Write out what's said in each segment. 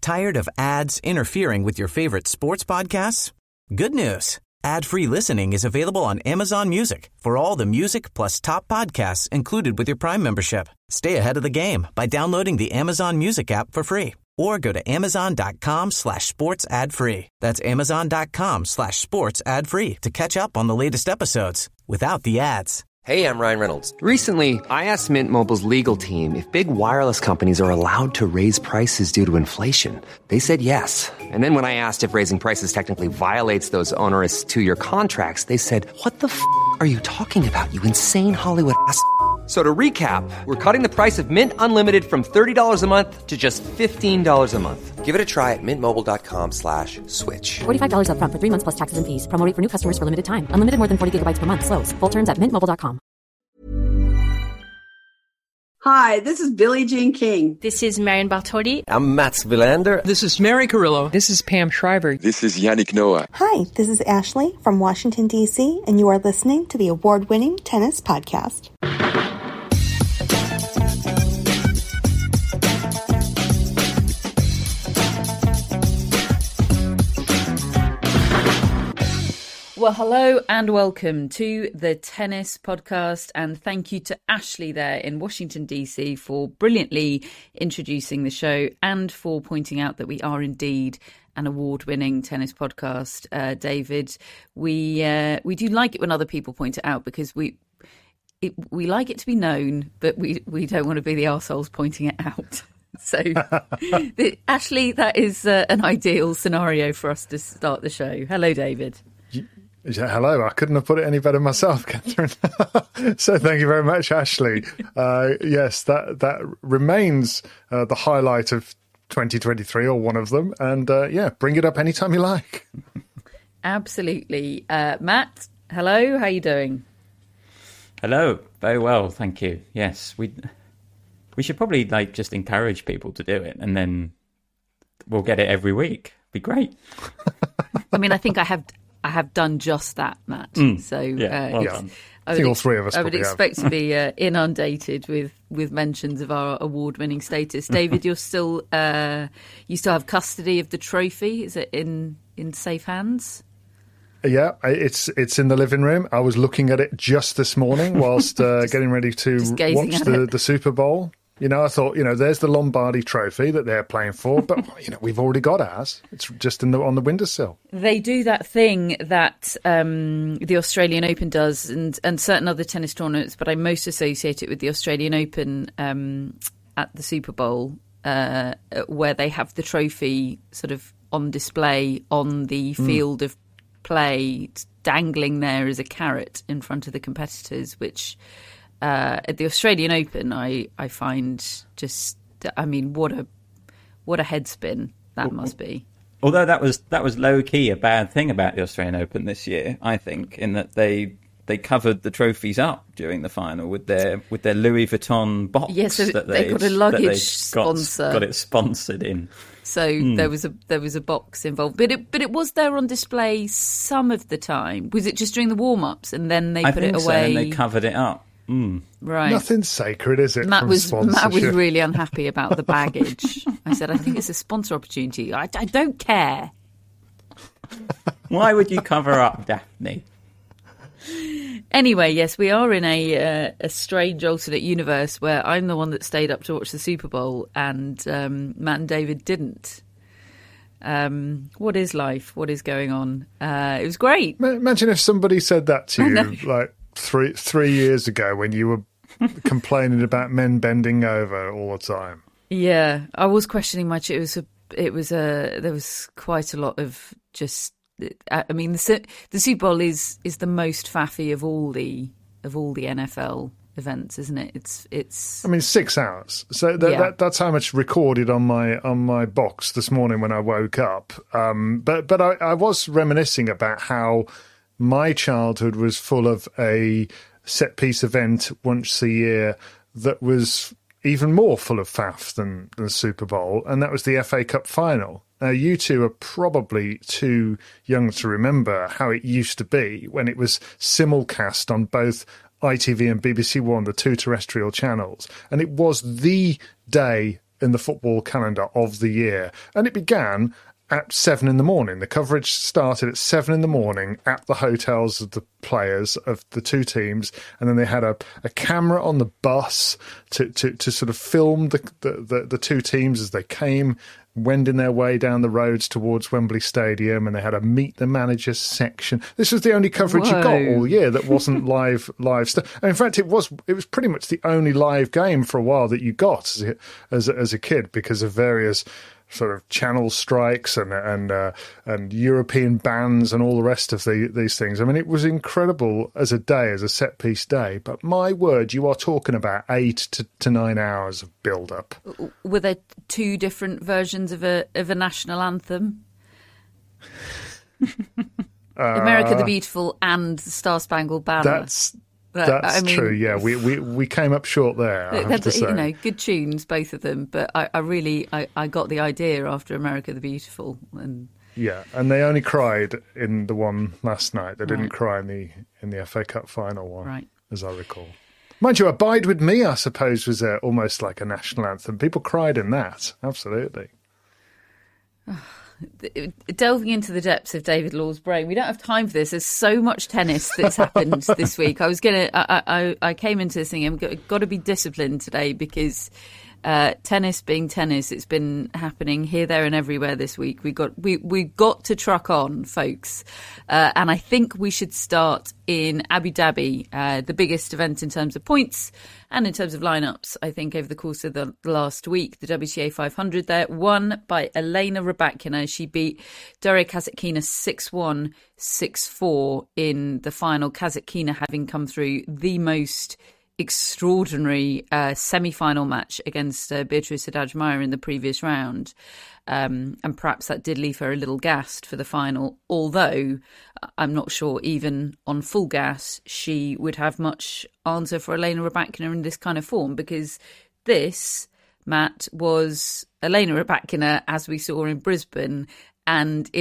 Tired of ads interfering with your favorite sports podcasts? Good news. Ad-free listening is available on Amazon Music for all the music plus top podcasts included with your Prime membership. Stay ahead of the game by downloading the Amazon Music app for free or go to amazon.com/sports ad free. That's amazon.com/sports ad free to catch up on the latest episodes without the ads. Hey, I'm Ryan Reynolds. Recently, I asked Mint Mobile's legal team if big wireless companies are allowed to raise prices due to inflation. They said yes. And then when I asked if raising prices technically violates those onerous 2-year contracts, they said, "What the f*** are you talking about, you insane Hollywood ass?" So to recap, we're cutting the price of Mint Unlimited from $30 a month to just $15 a month. Give it a try at mintmobile.com/switch. $45 up front for 3 months plus taxes and fees. Promo rate for new customers for limited time. Unlimited more than 40 gigabytes per month. Slows full terms at mintmobile.com. Hi, this is Billie Jean King. This is Marion Bartoli. I'm Mats Wilander. This is Mary Carrillo. This is Pam Shriver. This is Yannick Noah. Hi, this is Ashley from Washington, D.C., and you are listening to the award-winning Tennis Podcast. Well, hello and welcome to the Tennis Podcast, and thank you to Ashley there in Washington, D.C. for brilliantly introducing the show and for pointing out that we are indeed an award-winning tennis podcast. David, we do like it when other people point it out because we like it to be known, but we don't want to be the arseholes pointing it out. So, Ashley, that is an ideal scenario for us to start the show. Hello, David. Yeah, hello. I couldn't have put it any better myself, Catherine. So thank you very much, Ashley. Yes, that remains the highlight of 2023, or one of them. And yeah, bring it up anytime you like. Absolutely. Matt, hello. How are you doing? Hello. Very well, thank you. Yes, we should probably just encourage people to do it, and then we'll get it every week. Be great. I mean, I think I have done just that, Matt. So yeah, I think all three of us. I would expect to be inundated with mentions of our award-winning status. David, you still have custody of the trophy. Is it in safe hands? Yeah, it's in the living room. I was looking at it just this morning whilst getting ready to watch the Super Bowl. You know, I thought, there's the Lombardi Trophy that they're playing for, but we've already got ours. It's just on the windowsill. They do that thing that the Australian Open does, and certain other tennis tournaments, but I most associate it with the Australian Open at the Super Bowl, where they have the trophy sort of on display on the field of play, dangling there as a carrot in front of the competitors, which... at the Australian Open, I find what a head spin that must be. Although that was low key a bad thing about the Australian Open this year, I think, in that they covered the trophies up during the final with their Louis Vuitton box. Yes, so they got a luggage sponsor. Got it sponsored in. So there was a box involved, but it was there on display some of the time. Was it just during the warm ups and then they put it away? So, and they covered it up. Right. Nothing's sacred, is it? Matt was really unhappy about the baggage. I said, I think it's a sponsor opportunity. I don't care. Why would you cover up, Daphne? Anyway, yes, we are in a strange alternate universe where I'm the one that stayed up to watch the Super Bowl and Matt and David didn't. What is life? What is going on? It was great. Imagine if somebody said that to you, like... Three years ago when you were complaining about men bending over all the time. Yeah, I was questioning much. There was quite a lot of just. I mean, the Super Bowl is the most faffy of all the NFL events, isn't it? It's. I mean, 6 hours. So that's how much recorded on my box this morning when I woke up. But I was reminiscing about how. My childhood was full of a set-piece event once a year that was even more full of faff than the Super Bowl, and that was the FA Cup final. Now, you two are probably too young to remember how it used to be when it was simulcast on both ITV and BBC One, the two terrestrial channels, and it was the day in the football calendar of the year. And it began at 7 a.m. The coverage started at 7 a.m. at the hotels of the players of the two teams, and then they had a camera on the bus to sort of film the two teams as they came, wending their way down the roads towards Wembley Stadium, and they had a meet the manager section. This was the only coverage you got all year that wasn't live stuff. And in fact, it was pretty much the only live game for a while that you got as a kid, because of various sort of channel strikes and European bans and all the rest of these things. I mean, it was incredible as a day, as a set-piece day. But my word, you are talking about 8 to 9 hours of build-up. Were there two different versions of a national anthem? America the Beautiful and the Star Spangled Banner. That's true. Yeah, we came up short there. I have to say. Good tunes, both of them. But I got the idea after America the Beautiful, and they only cried in the one last night. They didn't cry in the FA Cup final one, right, as I recall. Mind you, "Abide with Me," I suppose, was almost like a national anthem. People cried in that, absolutely. Delving into the depths of David Law's brain, we don't have time for this. There's so much tennis that's happened this week. I came into this thing, I'm got to be disciplined today, because tennis being tennis, it's been happening here, there and everywhere this week. We got to truck on, folks, and I think we should start in Abu Dhabi, the biggest event in terms of points and in terms of lineups, I think, over the course of the last week. The WTA 500 there, won by Elena Rybakina. She beat Daria Kasatkina 6-1, 6-4 in the final. Kasatkina having come through the most extraordinary semi-final match against Beatrice Haddad-Maia in the previous round. And perhaps that did leave her a little gassed for the final, although I'm not sure even on full gas she would have much answer for Elena Rybakina in this kind of form, because this, Matt, was Elena Rybakina as we saw in Brisbane. And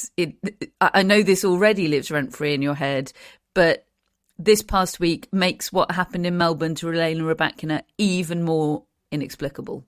I know this already lives rent-free in your head, but this past week makes what happened in Melbourne to Elena Rybakina even more inexplicable.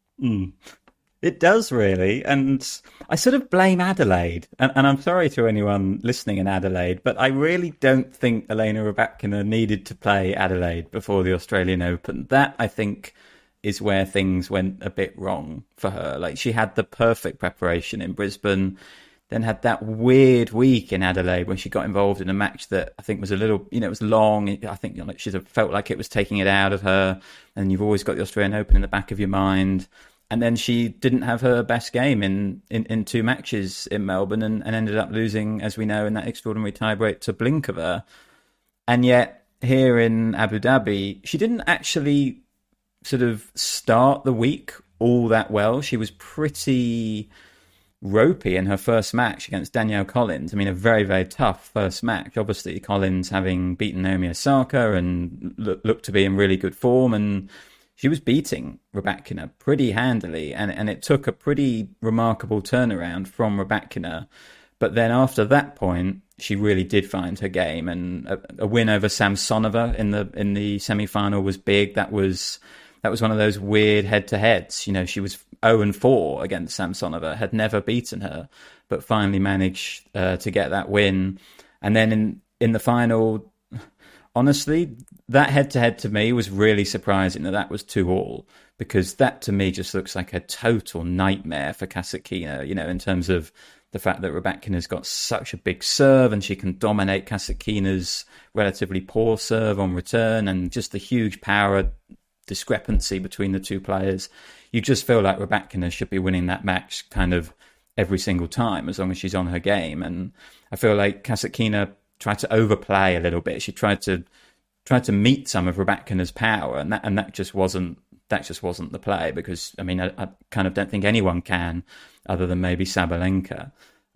It does, really. And I sort of blame Adelaide. And I'm sorry to anyone listening in Adelaide, but I really don't think Elena Rybakina needed to play Adelaide before the Australian Open. That, I think, is where things went a bit wrong for her. Like, she had the perfect preparation in Brisbane, then had that weird week in Adelaide when she got involved in a match that I think was a little, it was long. I think she felt like it was taking it out of her. And you've always got the Australian Open in the back of your mind. And then she didn't have her best game in two matches in Melbourne and ended up losing, as we know, in that extraordinary tiebreak to Blinkova. And yet, here in Abu Dhabi, she didn't actually sort of start the week all that well. She was pretty ropey in her first match against Danielle Collins. I mean, a very, very tough first match. Obviously, Collins having beaten Naomi Osaka and looked to be in really good form, and she was beating Rybakina pretty handily, and it took a pretty remarkable turnaround from Rybakina. But then after that point, she really did find her game, and a win over Samsonova in the semi-final was big. That was one of those weird head-to-heads. She was 0-4 against Samsonova, had never beaten her, but finally managed to get that win. And then in the final, honestly, that head-to-head to me was really surprising that was 2-2, because that to me just looks like a total nightmare for Kasatkina, in terms of the fact that Rybakina's got such a big serve and she can dominate Kasatkina's relatively poor serve on return, and just the huge power discrepancy between the two players. You just feel like Rybakina should be winning that match kind of every single time as long as she's on her game. And I feel like Kasatkina tried to overplay a little bit. She tried to meet some of Rybakina's power, and that just wasn't the play, because I kind of don't think anyone can, other than maybe Sabalenka.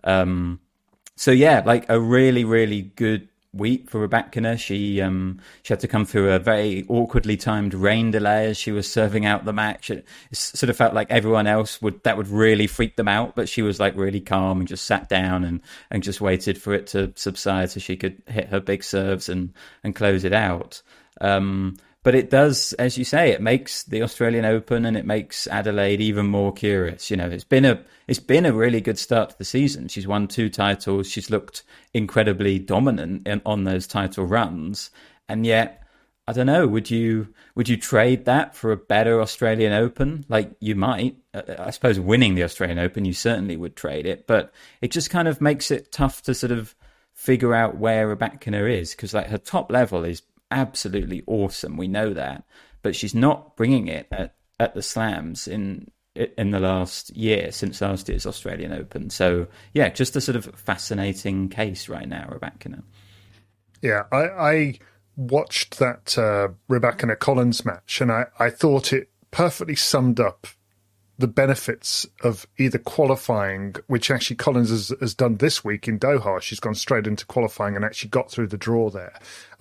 So yeah, like a really, really good week for Rybakina. She had to come through a very awkwardly timed rain delay as she was serving out the match. It sort of felt like everyone else would really freak them out, but she was like really calm and just sat down and just waited for it to subside so she could hit her big serves and close it out. But it does, as you say, it makes the Australian Open and it makes Adelaide even more curious. You know, it's been a really good start to the season. She's won 2 titles. She's looked incredibly dominant on those title runs. And yet, I don't know, would you trade that for a better Australian Open? Like, you might. I suppose winning the Australian Open, you certainly would trade it. But it just kind of makes it tough to sort of figure out where Rybakina is, because like her top level is absolutely awesome. We know that, but she's not bringing it at the slams in the last year, since last year's Australian Open. So yeah, just a sort of fascinating case right now, Rybakina. Yeah, I watched that Rybakina Collins match, and I thought it perfectly summed up the benefits of either qualifying, which actually Collins has done this week in Doha. She's gone straight into qualifying and actually got through the draw there.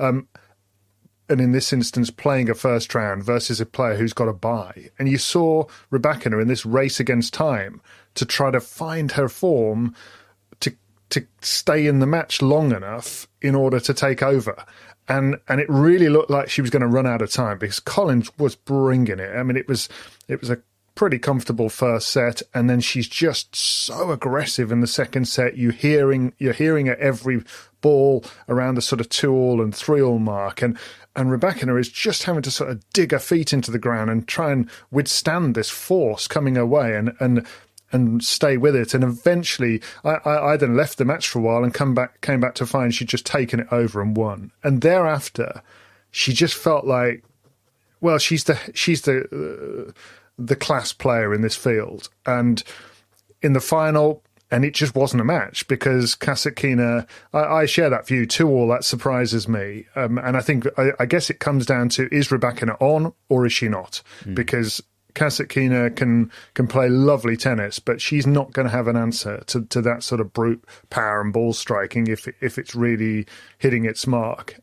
And in this instance, playing a first round versus a player who's got a bye. And you saw Rybakina in this race against time to try to find her form to stay in the match long enough in order to take over. And it really looked like she was going to run out of time because Collins was bringing it. I mean, it was a pretty comfortable first set, and then she's just so aggressive in the second set. You're hearing at every ball around the sort of 2-all and 3-all mark, and Rybakina is just having to sort of dig her feet into the ground and try and withstand this force coming her way and stay with it. And eventually I then left the match for a while and came back to find she'd just taken it over and won. And thereafter, she just felt like, well, she's the class player in this field. And in the final, and it just wasn't a match because Kasatkina, I share that view, 2-all, that surprises me. And I guess it comes down to, is Rybakina on or is she not? Because Kasatkina can play lovely tennis, but she's not going to have an answer to that sort of brute power and ball striking if it's really hitting its mark.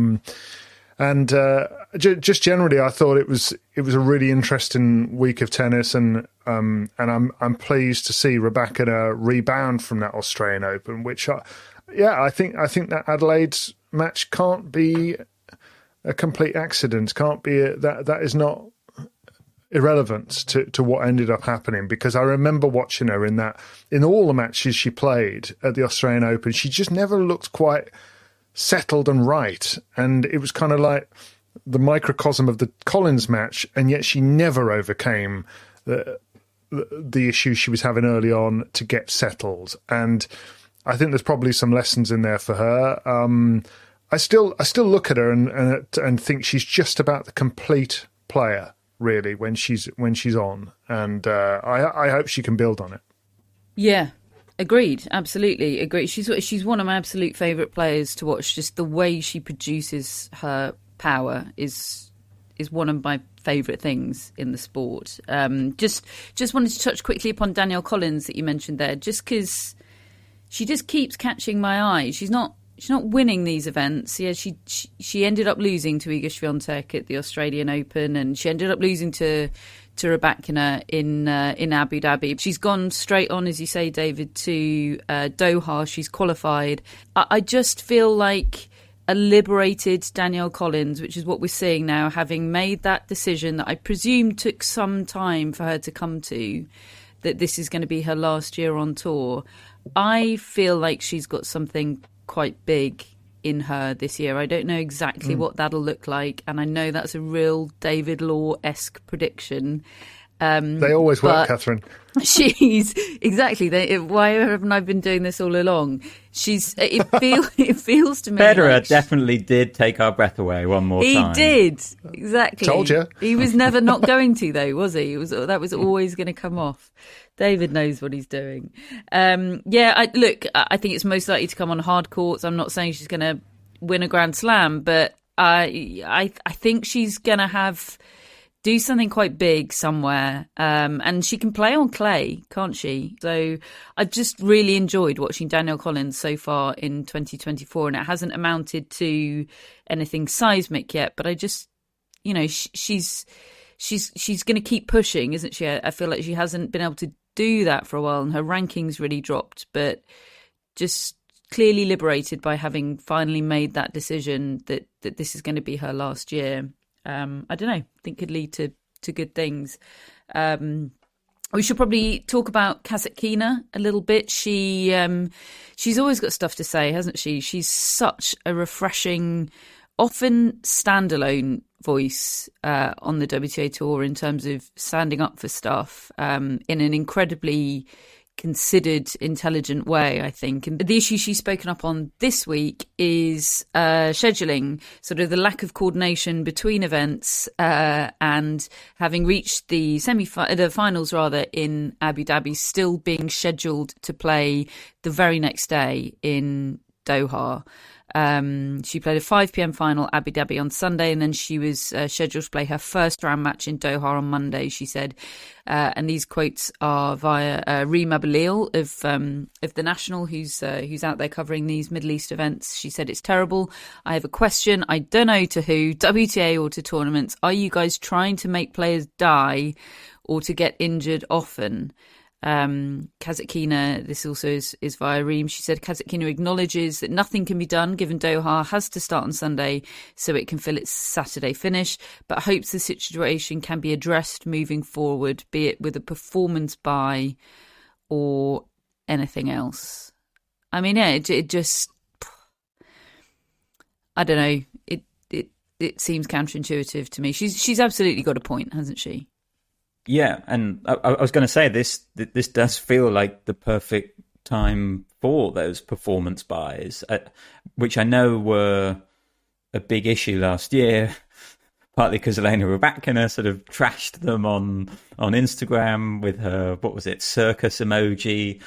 Just generally, I thought it was a really interesting week of tennis, and I'm pleased to see Rybakina rebound from that Australian Open, which I think that Adelaide's match can't be a complete accident. Can't be that is not irrelevant to what ended up happening, because I remember watching her in all the matches she played at the Australian Open. She just never looked quite settled and right, and it was kind of like the microcosm of the Collins match, and yet she never overcame the issues she was having early on to get settled. And I think there's probably some lessons in there for her. I still look at her and think she's just about the complete player, really, when she's on, and I hope she can build on it. Yeah. Agreed, absolutely agreed. She's one of my absolute favourite players to watch. Just the way she produces her power is one of my favourite things in the sport. Just wanted to touch quickly upon Danielle Collins that you mentioned there, just because she just keeps catching my eye. She's not winning these events. Yeah, she ended up losing to Iga Swiatek at the Australian Open, and she ended up losing to Rybakina in Abu Dhabi. She's gone straight on, as you say, David, to Doha. She's qualified. I just feel like a liberated Danielle Collins, which is what we're seeing now, having made that decision that I presume took some time for her to come to, that this is going to be her last year on tour. I feel like she's got something quite big in her this year. I don't know exactly what that'll look like, and I know that's a real David Law-esque prediction. They always work, Catherine. She's exactly. Why haven't I been doing this all along? It feels to me. Federer like definitely did take our breath away one more time. He did, exactly. Told you. He was never not going to, though, was he? That was always going to come off. David knows what he's doing. I think it's most likely to come on hard courts. I'm not saying she's going to win a Grand Slam, but I think she's going to do something quite big somewhere. And she can play on clay, can't she? So I've just really enjoyed watching Danielle Collins so far in 2024, and it hasn't amounted to anything seismic yet, but I just, she's going to keep pushing, isn't she? I feel like she hasn't been able to do that for a while, and her rankings really dropped, but just clearly liberated by having finally made that decision that this is going to be her last year. I don't know, I think could lead to good things. We should probably talk about Kasatkina a little bit. She's always got stuff to say, hasn't she? She's such a refreshing, often standalone voice on the WTA Tour in terms of standing up for stuff in an incredibly considered, intelligent way, I think. And the issue she's spoken up on this week is scheduling, sort of the lack of coordination between events, and having reached the finals in Abu Dhabi, still being scheduled to play the very next day in Doha. She played a 5 p.m. final Abu Dhabi on Sunday, and then she was scheduled to play her first round match in Doha on Monday, she said. And these quotes are via Reem Abalil of The National, who's out there covering these Middle East events. She said, "It's terrible. I have a question. I don't know to who, WTA or to tournaments. Are you guys trying to make players die or to get injured often?" Kasatkina, this also is via Reem. She said Kasatkina acknowledges that nothing can be done given Doha has to start on Sunday so it can fill its Saturday finish, but hopes the situation can be addressed moving forward, be it with a performance buy or anything else. I mean, yeah, it just, I don't know. It seems counterintuitive to me. She's absolutely got a point, hasn't she? Yeah, and I was going to say this does feel like the perfect time for those performance buys, which I know were a big issue last year, partly because Elena Rybakina sort of trashed them on Instagram with her, what was it, circus emoji,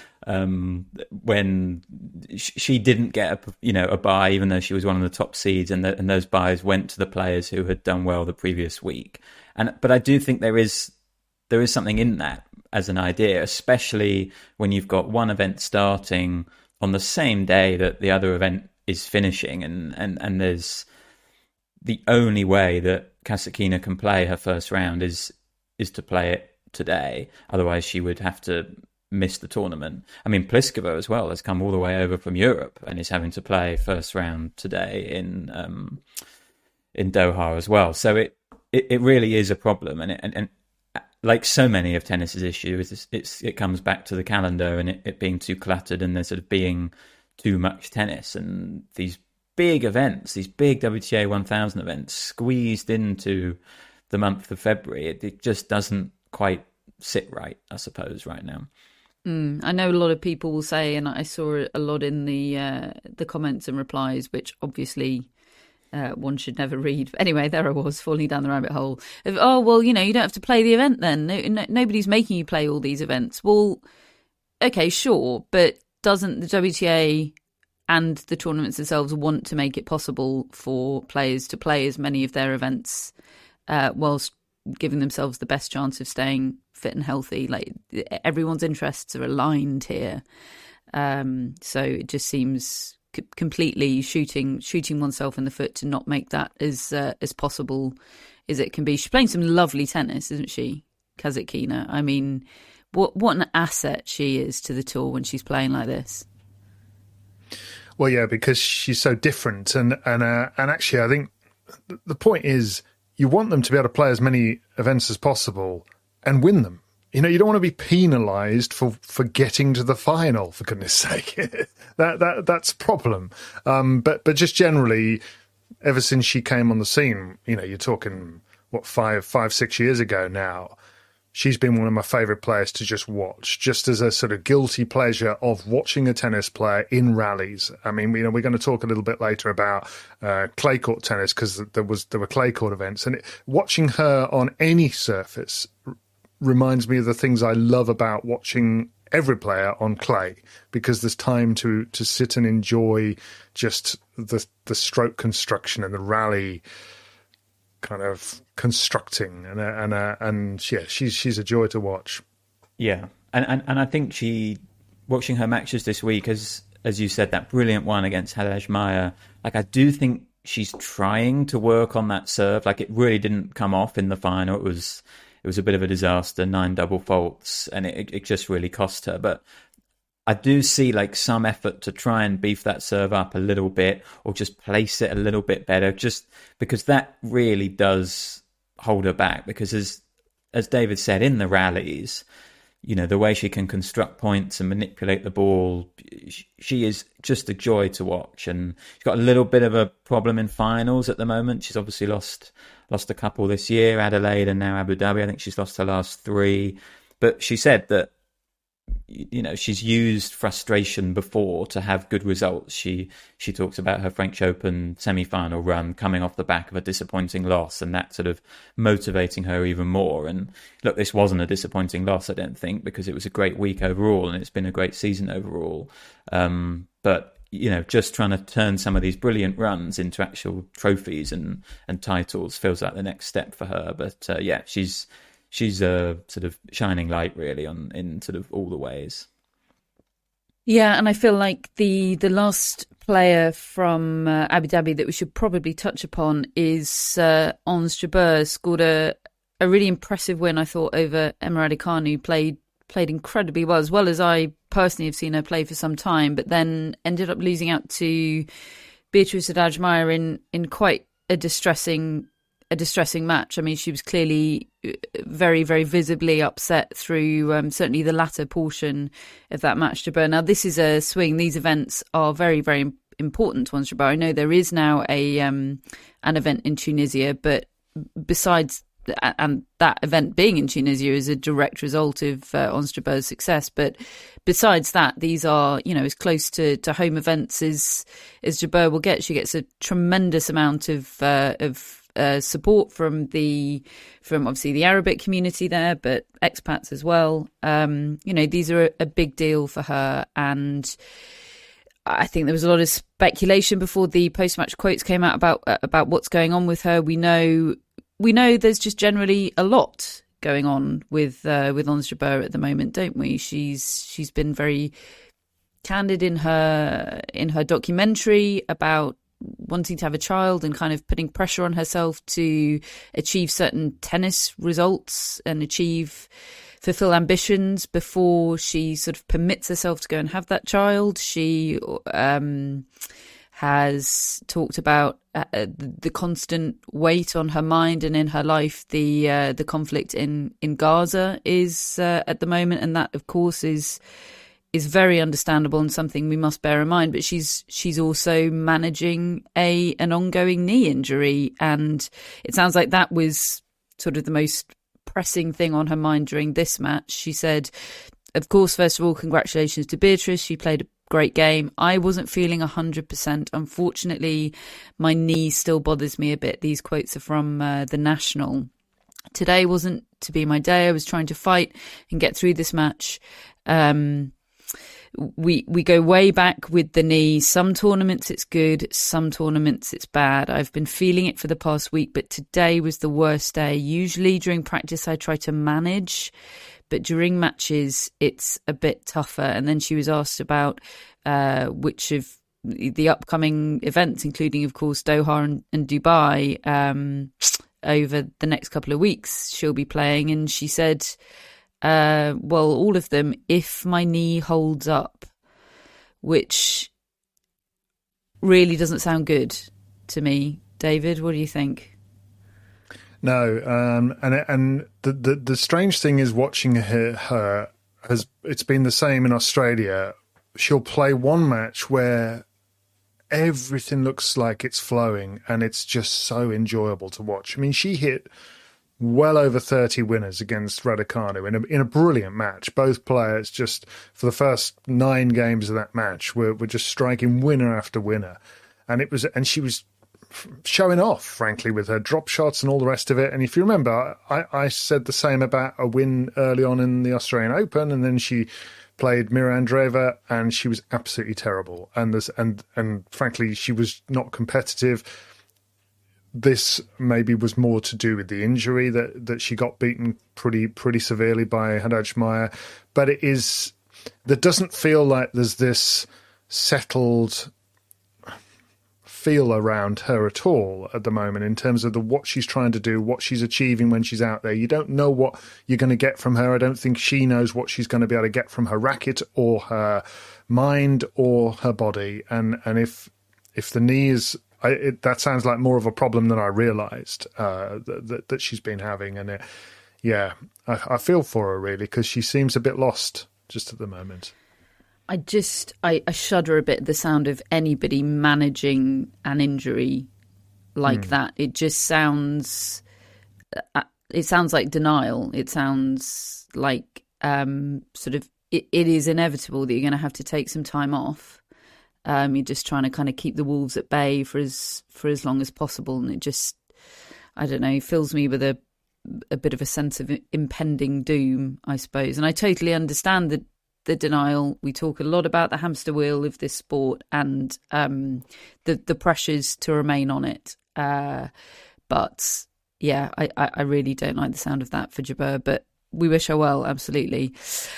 when she didn't get a buy, even though she was one of the top seeds, and those buys went to the players who had done well the previous week. But I do think there is something in that as an idea, especially when you've got one event starting on the same day that the other event is finishing, and there's the only way that Kasatkina can play her first round is to play it today. Otherwise, she would have to miss the tournament. I mean, Pliskova as well has come all the way over from Europe and is having to play first round today in Doha as well. So it really is a problem, and like so many of tennis's issues, it comes back to the calendar and it being too cluttered, and there sort of being too much tennis, and these big events, these big WTA 1000 events squeezed into the month of February. It just doesn't quite sit right, I suppose, right now. I know a lot of people will say, and I saw a lot in the comments and replies, which obviously one should never read. But anyway, there I was, falling down the rabbit hole of, oh, well, you don't have to play the event then. Nobody's making you play all these events. Well, okay, sure, but doesn't the WTA and the tournaments themselves want to make it possible for players to play as many of their events whilst giving themselves the best chance of staying fit and healthy? Like, everyone's interests are aligned here. So it just seems completely shooting oneself in the foot to not make that as possible as it can be. She's playing some lovely tennis, isn't she, Kasatkina? I mean, what an asset she is to the tour when she's playing like this. Well, yeah, because she's so different, and actually, I think the point is you want them to be able to play as many events as possible and win them. You don't want to be penalised for getting to the final, for goodness sake. That's a problem. But just generally, ever since she came on the scene, you're talking, 5-6 years ago now, she's been one of my favourite players to just watch, just as a sort of guilty pleasure of watching a tennis player in rallies. I mean, we're going to talk a little bit later about clay court tennis, because there were clay court events, and watching her on any surface reminds me of the things I love about watching every player on clay, because there's time to sit and enjoy just the stroke construction and the rally kind of constructing, and yeah, she's a joy to watch. Yeah, and I think watching her matches this week, as you said, that brilliant one against Hadaj Maya, like, I do think she's trying to work on that serve. Like, it really didn't come off in the final. It was a bit of a disaster, 9 double faults, and it just really cost her. But I do see like some effort to try and beef that serve up a little bit, or just place it a little bit better, just because that really does hold her back. Because as David said, in the rallies, you know, the way she can construct points and manipulate the ball, she is just a joy to watch. And she's got a little bit of a problem in finals at the moment. She's obviously lost a couple this year, Adelaide and now Abu Dhabi. I think she's lost her last 3. But she said that, you know, she's used frustration before to have good results. She talks about her French Open semi-final run coming off the back of a disappointing loss, and that sort of motivating her even more. And look, this wasn't a disappointing loss, I don't think, because it was a great week overall and it's been a great season overall. But you know, just trying to turn some of these brilliant runs into actual trophies and titles feels like the next step for her. But yeah, she's a sort of shining light, really, in sort of all the ways. Yeah, and I feel like the last player from Abu Dhabi that we should probably touch upon is Ons Jabeur. Scored a really impressive win, I thought, over Emma Raducanu. Played incredibly well as I personally have seen her play for some time, but then ended up losing out to Beatrice Haddad-Maia in quite a distressing match. I mean, she was clearly very, very visibly upset through certainly the latter portion of that match. Jabeur. Now, this is a swing. These events are very, very important to Ons Jabeur. I know there is now an event in Tunisia, but besides, and that event being in Tunisia is a direct result of Ons Jabeur's success. But besides that, these are, you know, as close to home events as Jabeur will get. She gets a tremendous amount of support from obviously the Arabic community there, but expats as well. You know, these are a big deal for her, and I think there was a lot of speculation before the post-match quotes came out about what's going on with her. We know there's just generally a lot going on with Ons Jabeur at the moment, don't we? She's been very candid in her documentary about wanting to have a child and kind of putting pressure on herself to achieve certain tennis results and fulfill ambitions before she sort of permits herself to go and have that child. She has talked about the constant weight on her mind and in her life. The conflict in Gaza is at the moment, and that of course is very understandable and something we must bear in mind. But she's also managing an ongoing knee injury, and it sounds like that was sort of the most pressing thing on her mind during this match. She said, of course, first of all, congratulations to Beatrice. She played a great game. I wasn't feeling 100%. Unfortunately, my knee still bothers me a bit. These quotes are from The National. Today wasn't to be my day. I was trying to fight and get through this match. We go way back with the knee. Some tournaments it's good, some tournaments it's bad. I've been feeling it for the past week, but today was the worst day. Usually during practice I try to manage, but during matches it's a bit tougher. And then she was asked about which of the upcoming events, including of course Doha and Dubai, over the next couple of weeks she'll be playing, and she said, well, all of them, if my knee holds up, which really doesn't sound good to me. David, what do you think? No, and the strange thing is watching her it's been the same in Australia. She'll play one match where everything looks like it's flowing and it's just so enjoyable to watch. I mean, she hit well over 30 winners against Raducanu in a brilliant match. Both players, just for the first 9 games of that match, were just striking winner after winner, and she was showing off, frankly, with her drop shots and all the rest of it. And if you remember, I said the same about a win early on in the Australian Open, and then she played Mira Andreeva and she was absolutely terrible. And frankly, she was not competitive. This maybe was more to do with the injury that she got beaten pretty severely by Haddad-Maia. But there doesn't feel like there's this settled feel around her at all at the moment in terms of what she's trying to do, what she's achieving when she's out there. You don't know what you're going to get from her. I don't think she knows what she's going to be able to get from her racket or her mind or her body. And if the knee is... that sounds like more of a problem than I realised that she's been having. And I feel for her, really, because she seems a bit lost just at the moment. I shudder a bit at the sound of anybody managing an injury like that. It just sounds... it sounds like denial. It sounds like sort of... It is inevitable that you're going to have to take some time off. You're just trying to kind of keep the wolves at bay for as long as possible, and it just, I don't know, fills me with a bit of a sense of impending doom, I suppose. And I totally understand the denial. We talk a lot about the hamster wheel of this sport and the pressures to remain on it. But yeah, I really don't like the sound of that for Jabeur, but we wish her well, absolutely.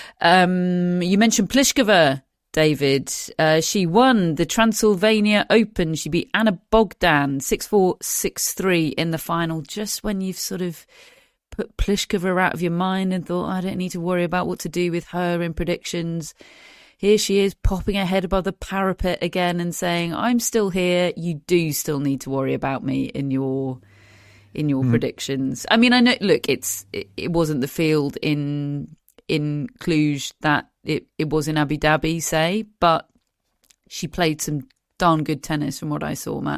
You mentioned Pliskova, David. She won the Transylvania Open. She beat Anna Bogdan 6-4, 6-3 in the final, just when you've sort of put Pliskova out of your mind and thought, I don't need to worry about what to do with her in predictions. Here she is, popping her head above the parapet again and saying, I'm still here. You do still need to worry about me in your predictions. I mean, I know, look, it wasn't the field in Cluj that it was in Abu Dhabi, say, but she played some darn good tennis from what I saw, Matt.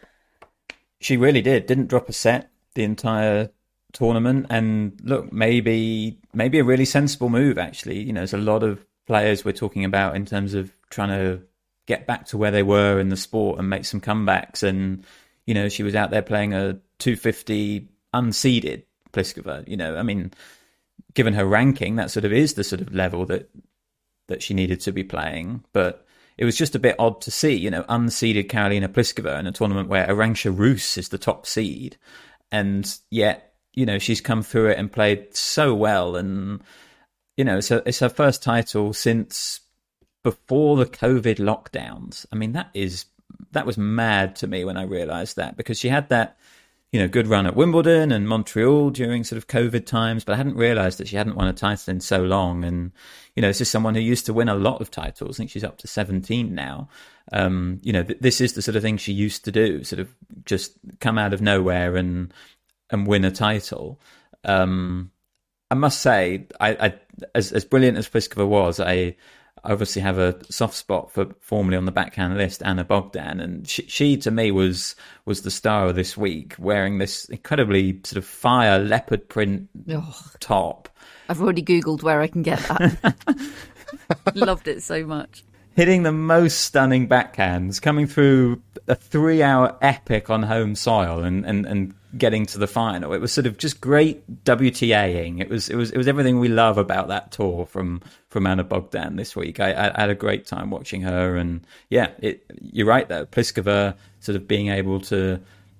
She really didn't drop a set the entire tournament, and look, maybe a really sensible move, actually. You know, there's a lot of players we're talking about in terms of trying to get back to where they were in the sport and make some comebacks, and you know, she was out there playing a 250 unseeded Pliskova. You know, I mean, given her ranking, that sort of is the sort of level that she needed to be playing. But it was just a bit odd to see, you know, unseeded Karolina Pliskova in a tournament where Arantxa Rus is the top seed. And yet, you know, she's come through it and played so well. And, you know, so it's her first title since before the COVID lockdowns. I mean, that was mad to me when I realised that, because she had that, you know, good run at Wimbledon and Montreal during sort of COVID times, but I hadn't realised that she hadn't won a title in so long. And, you know, this is someone who used to win a lot of titles. I think she's up to 17 now. You know, this is the sort of thing she used to do, sort of just come out of nowhere and win a title. I must say, I as brilliant as Pliskova was, I obviously have a soft spot for formerly on the backhand list, Anna Bogdan, and she to me was the star of this week, wearing this incredibly sort of fire leopard print top. I've already Googled where I can get that. Loved it so much. Hitting the most stunning backhands, coming through a 3-hour epic on home soil and getting to the final. It was sort of just great WTAing. It was everything we love about that tour from Anna Bogdan this week. I had a great time watching her, and yeah, you're right though. Pliskova sort of being able to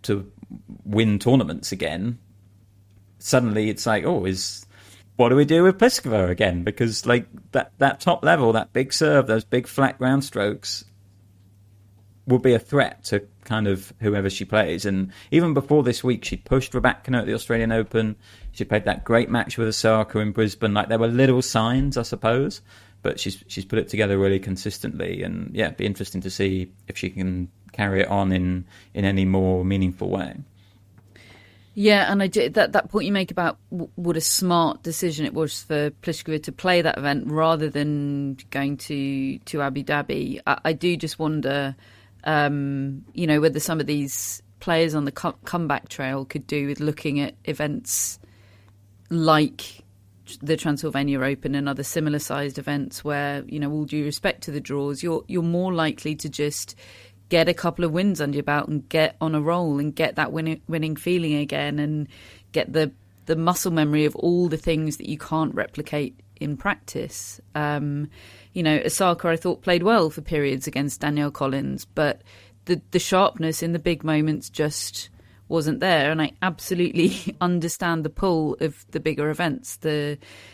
win tournaments again. Suddenly, it's like, what do we do with Pliskova again? Because like that top level, that big serve, those big flat ground strokes will be a threat to kind of whoever she plays. And even before this week, she pushed Rybakina at the Australian Open. She played that great match with Osaka in Brisbane. Like, there were little signs, I suppose, but she's put it together really consistently. And yeah, it'd be interesting to see if she can carry it on in any more meaningful way. Yeah, and that point you make about what a smart decision it was for Pliskova to play that event rather than going to Abu Dhabi. I do just wonder, you know, whether some of these players on the comeback trail could do with looking at events like the Transylvania Open and other similar sized events where, you know, all due respect to the draws, you're more likely to just get a couple of wins under your belt and get on a roll and get that winning feeling again and get the muscle memory of all the things that you can't replicate in practice. You know, Osaka, I thought, played well for periods against Danielle Collins, but the sharpness in the big moments just wasn't there. And I absolutely understand the pull of the bigger events.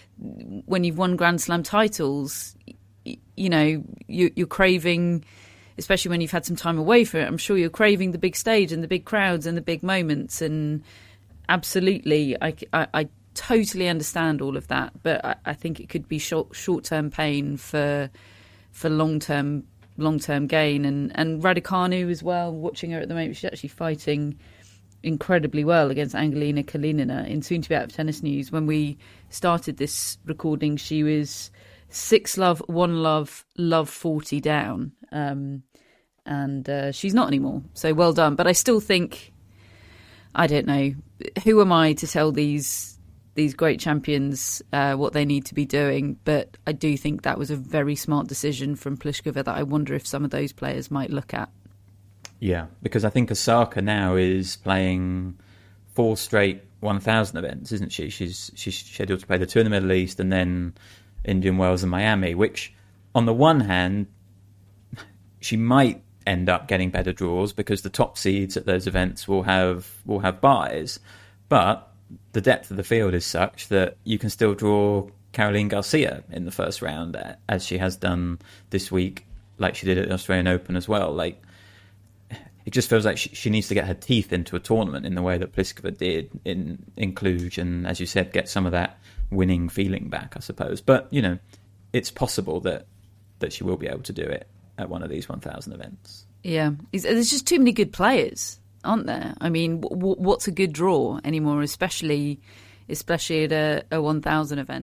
When you've won Grand Slam titles, you know, you're craving especially when you've had some time away from it, I'm sure you're craving the big stage and the big crowds and the big moments. And absolutely, I totally understand all of that. But I think it could be short-term pain for long-term gain. And Raducanu as well, watching her at the moment, she's actually fighting incredibly well against Angelina Kalinina. In soon to be out of tennis news, when we started this recording, she was 6-love, 1-love, love 40 down, and she's not anymore. So well done. But I still think, I don't know, who am I to tell these great champions what they need to be doing? But I do think that was a very smart decision from Pliskova that I wonder if some of those players might look at. Yeah, because I think Osaka now is playing 4 straight 1,000 events, isn't she? She's scheduled to play the two in the Middle East and then Indian Wells and Miami, which on the one hand, she might end up getting better draws because the top seeds at those events will have buys. But the depth of the field is such that you can still draw Caroline Garcia in the first round, as she has done this week, like she did at the Australian Open as well. Like, it just feels like she needs to get her teeth into a tournament in the way that Pliskova did in Cluj, and as you said, get some of that winning feeling back, I suppose. But, you know, it's possible that she will be able to do it at one of these 1,000 events. Yeah. There's just too many good players, aren't there? I mean, what's a good draw anymore, especially at a 1,000 event?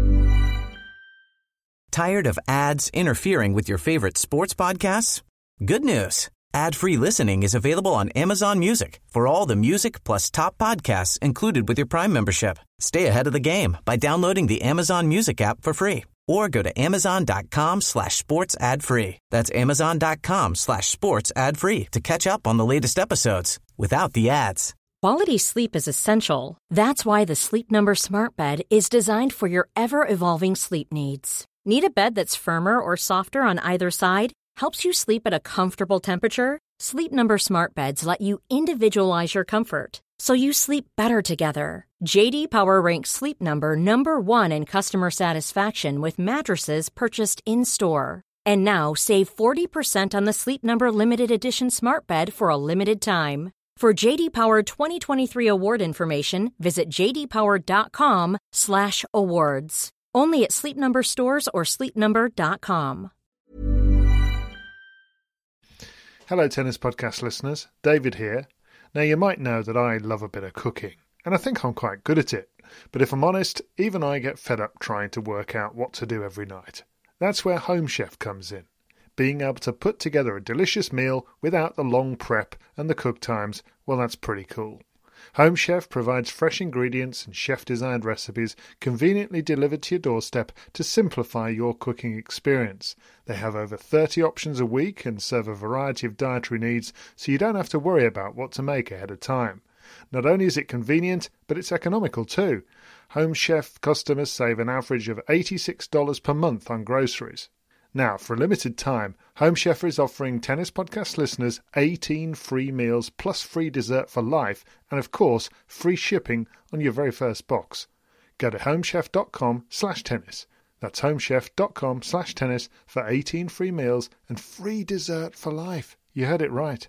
Tired of ads interfering with your favorite sports podcasts? Good news. Ad-free listening is available on Amazon Music for all the music plus top podcasts included with your Prime membership. Stay ahead of the game by downloading the Amazon Music app for free or go to amazon.com/sports ad free. That's amazon.com/sports ad free to catch up on the latest episodes without the ads. Quality sleep is essential. That's why the Sleep Number Smart Bed is designed for your ever-evolving sleep needs. Need a bed that's firmer or softer on either side? Helps you sleep at a comfortable temperature? Sleep Number Smart Beds let you individualize your comfort, so you sleep better together. J.D. Power ranks Sleep Number number 1 in customer satisfaction with mattresses purchased in-store. And now, save 40% on the Sleep Number Limited Edition Smart Bed for a limited time. For J.D. Power 2023 award information, visit jdpower.com/awards. Only at Sleep Number stores or sleepnumber.com. Hello, Tennis Podcast listeners. David here. Now, you might know that I love a bit of cooking, and I think I'm quite good at it. But if I'm honest, even I get fed up trying to work out what to do every night. That's where Home Chef comes in. Being able to put together a delicious meal without the long prep and the cook times, well, that's pretty cool. Home Chef provides fresh ingredients and chef-designed recipes conveniently delivered to your doorstep to simplify your cooking experience. They have over 30 options a week and serve a variety of dietary needs, so you don't have to worry about what to make ahead of time. Not only is it convenient, but it's economical too. Home Chef customers save an average of $86 per month on groceries. Now, for a limited time, Home Chef is offering Tennis Podcast listeners 18 free meals plus free dessert for life and, of course, free shipping on your very first box. Go to homechef.com/tennis. That's homechef.com/tennis for 18 free meals and free dessert for life. You heard it right.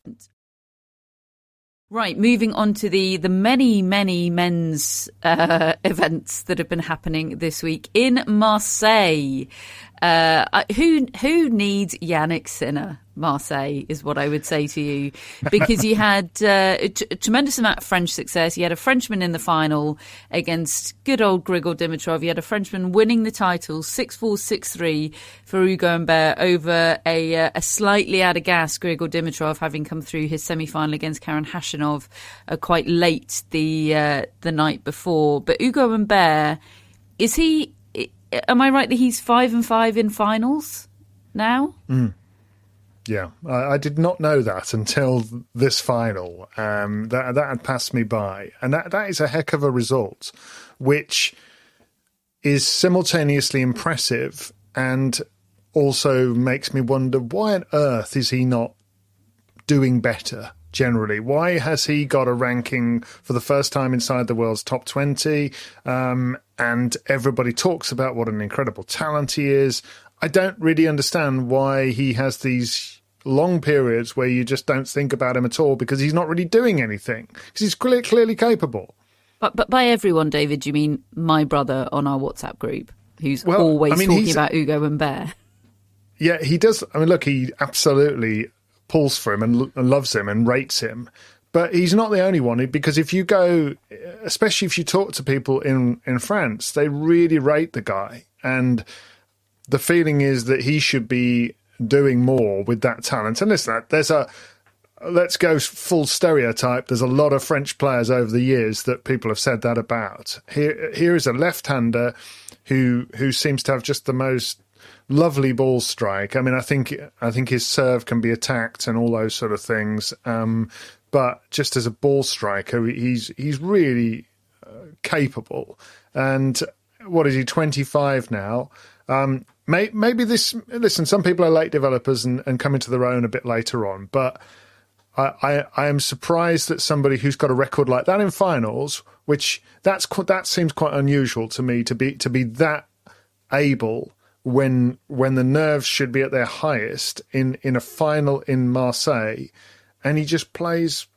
Right, moving on to the many, many men's events that have been happening this week in Marseille. Who needs Yannick Sinner? Marseille is what I would say to you, because you had a tremendous amount of French success. You had a Frenchman in the final against good old Grigor Dimitrov. You had a Frenchman winning the title 6-4, 6-3 for Hugo Humbert over a slightly out of gas Grigor Dimitrov, having come through his semi-final against Karen Khachanov quite late the night before. But Hugo Humbert, is he? Am I right that he's 5-5 in finals now? Yeah, I did not know that until this final. That had passed me by. And that is a heck of a result, which is simultaneously impressive and also makes me wonder, why on earth is he not doing better generally? Why has he got a ranking for the first time inside the world's top 20? And everybody talks about what an incredible talent he is. I don't really understand why he has these long periods where you just don't think about him at all because he's not really doing anything, because he's clearly capable. But by everyone, David, do you mean my brother on our WhatsApp group, who's always talking about Ugo and Bear? Yeah, he does. I mean, look, he absolutely pulls for him and loves him and rates him. But he's not the only one, because if you go, especially if you talk to people in France, they really rate the guy. And the feeling is that he should be doing more with that talent. And listen, let's go full stereotype. There's a lot of French players over the years that people have said that about. Here is a left-hander who seems to have just the most lovely ball strike. I mean, I think his serve can be attacked and all those sort of things. But just as a ball striker, he's really capable. And what is he, 25 now? Maybe this... Listen, some people are late developers and come into their own a bit later on. But I am surprised that somebody who's got a record like that in finals, which that seems quite unusual to me, to be that able when the nerves should be at their highest in a final in Marseille. And he just plays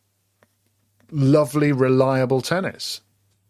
lovely, reliable tennis.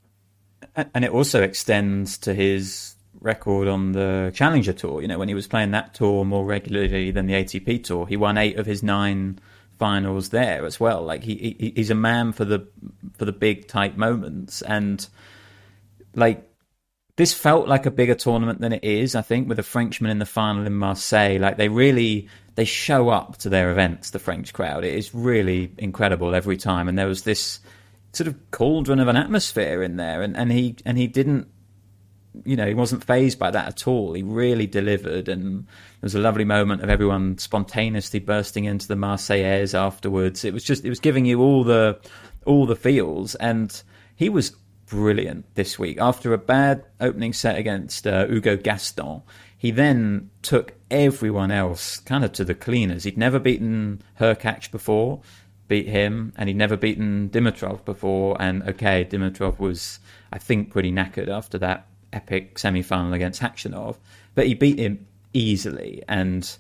And it also extends to his record on the Challenger Tour. You know, when he was playing that tour more regularly than the ATP Tour, he won 8 of his 9 finals there as well. Like he's a man for the big type moments. And like, this felt like a bigger tournament than it is, I think, with a Frenchman in the final in Marseille. Like, they show up to their events, the French crowd. It is really incredible every time. And there was this sort of cauldron of an atmosphere in there. And he didn't, you know, he wasn't fazed by that at all. He really delivered. And there was a lovely moment of everyone spontaneously bursting into the Marseillaise afterwards. It was giving you all the feels. And he was brilliant this week. After a bad opening set against Hugo Gaston, he then took everyone else kind of to the cleaners. He'd never beaten Hurkacz before, beat him, and he'd never beaten Dimitrov before. And okay, Dimitrov was, I think, pretty knackered after that epic semi-final against Khachanov, but he beat him easily. And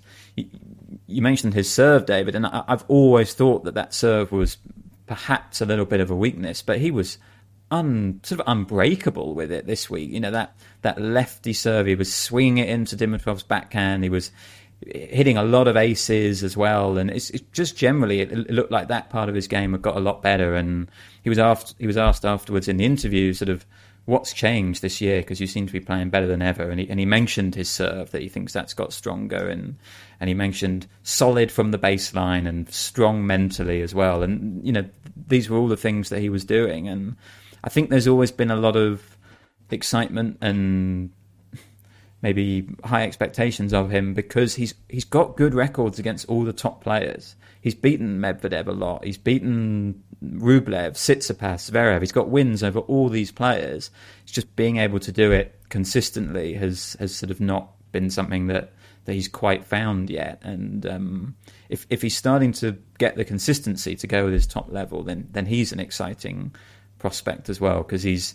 you mentioned his serve, David, and I've always thought that serve was perhaps a little bit of a weakness, but he was sort of unbreakable with it this week. You know, that lefty serve, he was swinging it into Dimitrov's backhand. He was hitting a lot of aces as well, and it's just generally it looked like that part of his game had got a lot better. And he was asked afterwards in the interview, sort of, what's changed this year, because you seem to be playing better than ever. And he mentioned his serve, that he thinks that's got stronger, and he mentioned solid from the baseline and strong mentally as well. And you know, these were all the things that he was doing. And I think there's always been a lot of excitement and maybe high expectations of him because he's got good records against all the top players. He's beaten Medvedev a lot. He's beaten Rublev, Tsitsipas, Zverev. He's got wins over all these players. It's just being able to do it consistently has sort of not been something that he's quite found yet. And if he's starting to get the consistency to go with his top level, then he's an exciting prospect as well, because he's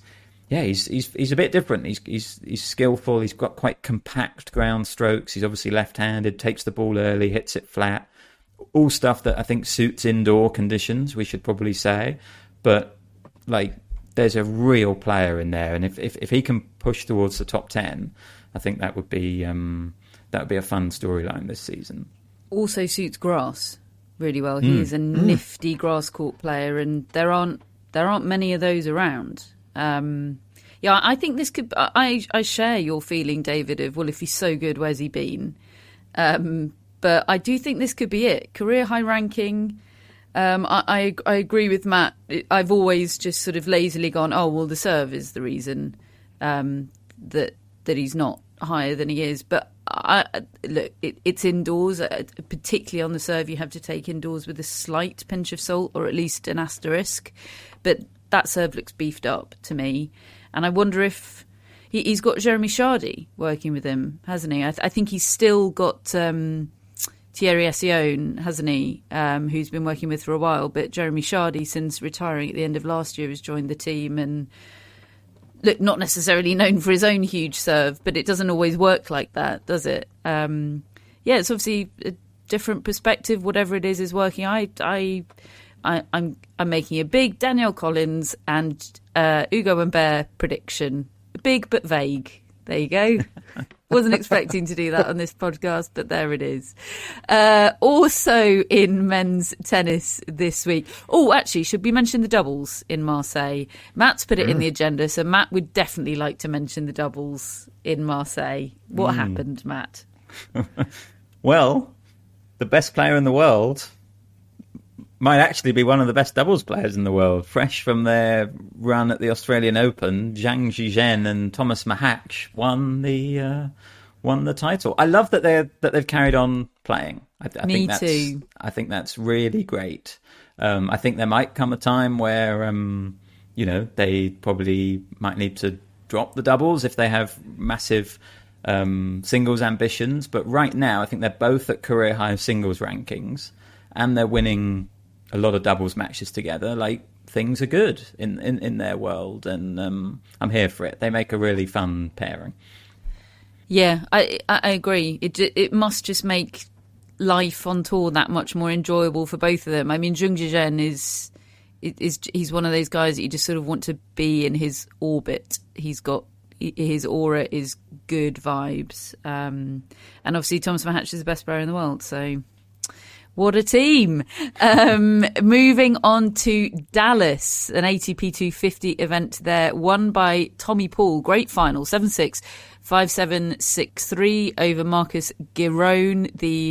a bit different. He's skillful. He's got quite compact ground strokes. He's obviously left-handed, takes the ball early, hits it flat. All stuff that I think suits indoor conditions, we should probably say. But like, there's a real player in there, and if he can push towards the top 10, I think that would be a fun storyline this season. Also suits grass really well. He is a nifty grass court player, and there aren't many of those around. Yeah, I think this could... I share your feeling, David, of, well, if he's so good, where's he been? But I do think this could be it. Career high ranking. I agree with Matt. I've always just sort of lazily gone, oh, well, the serve is the reason that he's not higher than he is. But look, it's indoors. Particularly on the serve, you have to take indoors with a slight pinch of salt, or at least an asterisk. But that serve looks beefed up to me. And I wonder if he's got Jeremy Chardy working with him, hasn't he? I think he's still got Thierry Essione, hasn't he, who's been working with for a while. But Jeremy Chardy, since retiring at the end of last year, has joined the team. And look, not necessarily known for his own huge serve, but it doesn't always work like that, does it? Yeah, it's obviously different perspective, whatever it is working. I'm making a big Danielle Collins and Ugo Humbert prediction. Big but vague. There you go. Wasn't expecting to do that on this podcast, but there it is. Also in men's tennis this week. Oh, actually, should we mention the doubles in Marseille? Matt's put it in the agenda, so Matt would definitely like to mention the doubles in Marseille. What happened, Matt? Well, the best player in the world might actually be one of the best doubles players in the world. Fresh from their run at the Australian Open, Zhang Zhizhen and Thomas Mahac won the title. I love that they've carried on playing. Me too. I think that's really great. I think there might come a time where they probably might need to drop the doubles if they have massive singles ambitions. But right now, I think they're both at career high singles rankings, and they're winning a lot of doubles matches together. Like, things are good in their world, and I'm here for it. They make a really fun pairing. Yeah, I agree. It must just make life on tour that much more enjoyable for both of them. I mean, Zhang Zhizhen he's one of those guys that you just sort of want to be in his orbit. His aura is good vibes, and obviously Thomas Mahac is the best player in the world. So, what a team. Moving on to Dallas, an ATP 250 event there, won by Tommy Paul. Great final, 7-6, 5-7, 6-3 over Marcus Giron,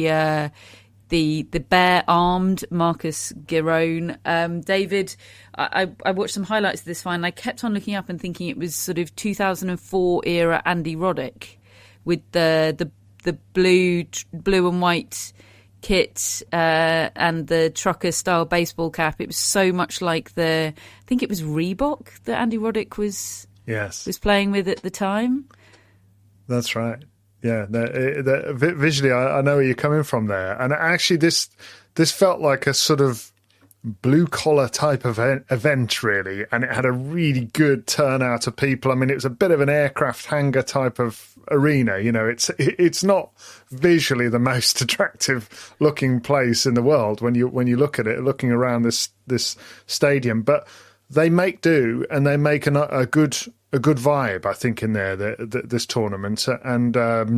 the bare-armed Marcus Giron. David, I watched some highlights of this final. I kept on looking up and thinking it was sort of 2004 era Andy Roddick with the blue and white kit and the trucker style baseball cap. It was so much like I think it was Reebok that Andy Roddick was playing with at the time. That's right. Yeah, visually, I know where you're coming from there. And actually, this felt like a sort of blue-collar type of event, really. And it had a really good turnout of people. I mean, it was a bit of an aircraft hangar type of arena. You know, it's not visually the most attractive-looking place in the world when you look at it, looking around this stadium. But they make do, and they make a good vibe, I think, in there, this tournament. And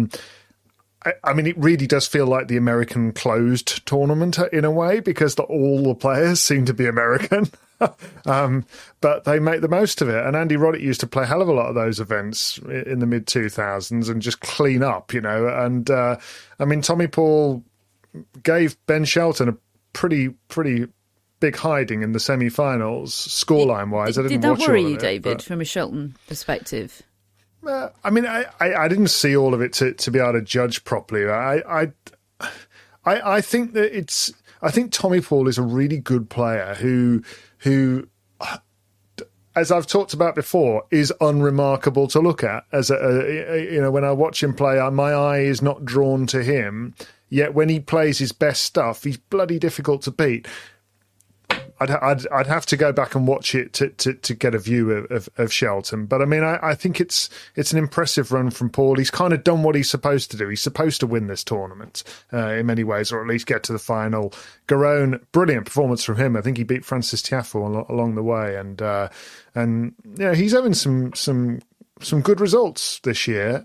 I mean, it really does feel like the American closed tournament in a way, because all the players seem to be American. But they make the most of it. And Andy Roddick used to play a hell of a lot of those events in the mid-2000s and just clean up, you know. And, I mean, Tommy Paul gave Ben Shelton a pretty big hiding in the semi-finals, scoreline-wise. Did that worry you, David, from a Shelton perspective? I mean, I didn't see all of it to be able to judge properly. I think that I think Tommy Paul is a really good player who, as I've talked about before, is unremarkable to look at. When I watch him play, my eye is not drawn to him. Yet when he plays his best stuff, he's bloody difficult to beat. I'd have to go back and watch it to get a view of Shelton. But I mean, I think it's an impressive run from Paul. He's kind of done what he's supposed to do. He's supposed to win this tournament in many ways, or at least get to the final. Giron, brilliant performance from him. I think he beat Francis Tiafoe along the way, and yeah, he's having some good results this year.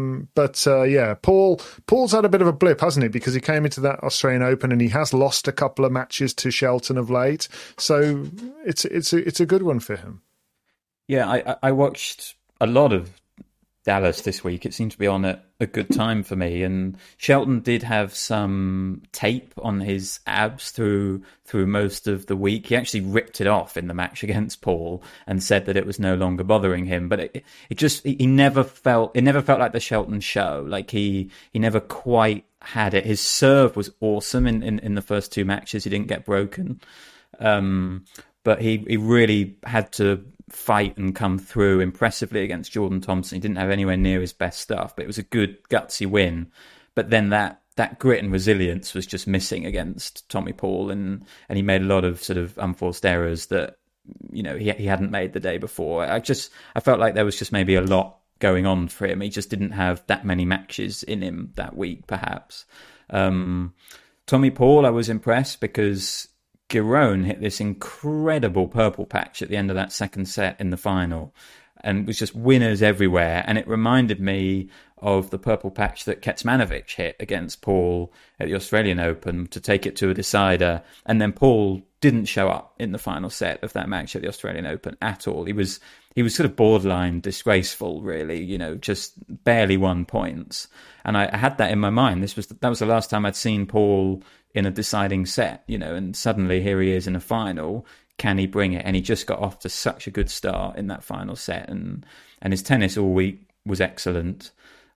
Paul's had a bit of a blip, hasn't he? Because he came into that Australian Open and he has lost a couple of matches to Shelton of late. So it's a good one for him. Yeah, I watched a lot of Dallas this week. It seemed to be on at a good time for me. And Shelton did have some tape on his abs through most of the week. He actually ripped it off in the match against Paul and said that it was no longer bothering him. But it never felt like the Shelton show. Like he never quite had it. His serve was awesome in the first two matches. He didn't get broken. But he really had to fight and come through impressively against Jordan Thompson. He didn't have anywhere near his best stuff, but it was a good gutsy win. But then that grit and resilience was just missing against Tommy Paul, and he made a lot of sort of unforced errors that, you know, he hadn't made the day before. I felt like there was just maybe a lot going on for him. He just didn't have that many matches in him that week, perhaps. Tom Tommy Paul, I was impressed because Giron hit this incredible purple patch at the end of that second set in the final, and it was just winners everywhere. And it reminded me of the purple patch that Kecmanovic hit against Paul at the Australian Open to take it to a decider. And then Paul didn't show up in the final set of that match at the Australian Open at all. He was sort of borderline disgraceful, really, just barely won points. And I had that in my mind. That was the last time I'd seen Paul in a deciding set, and suddenly here he is in a final. Can he bring it? And he just got off to such a good start in that final set, and his tennis all week was excellent.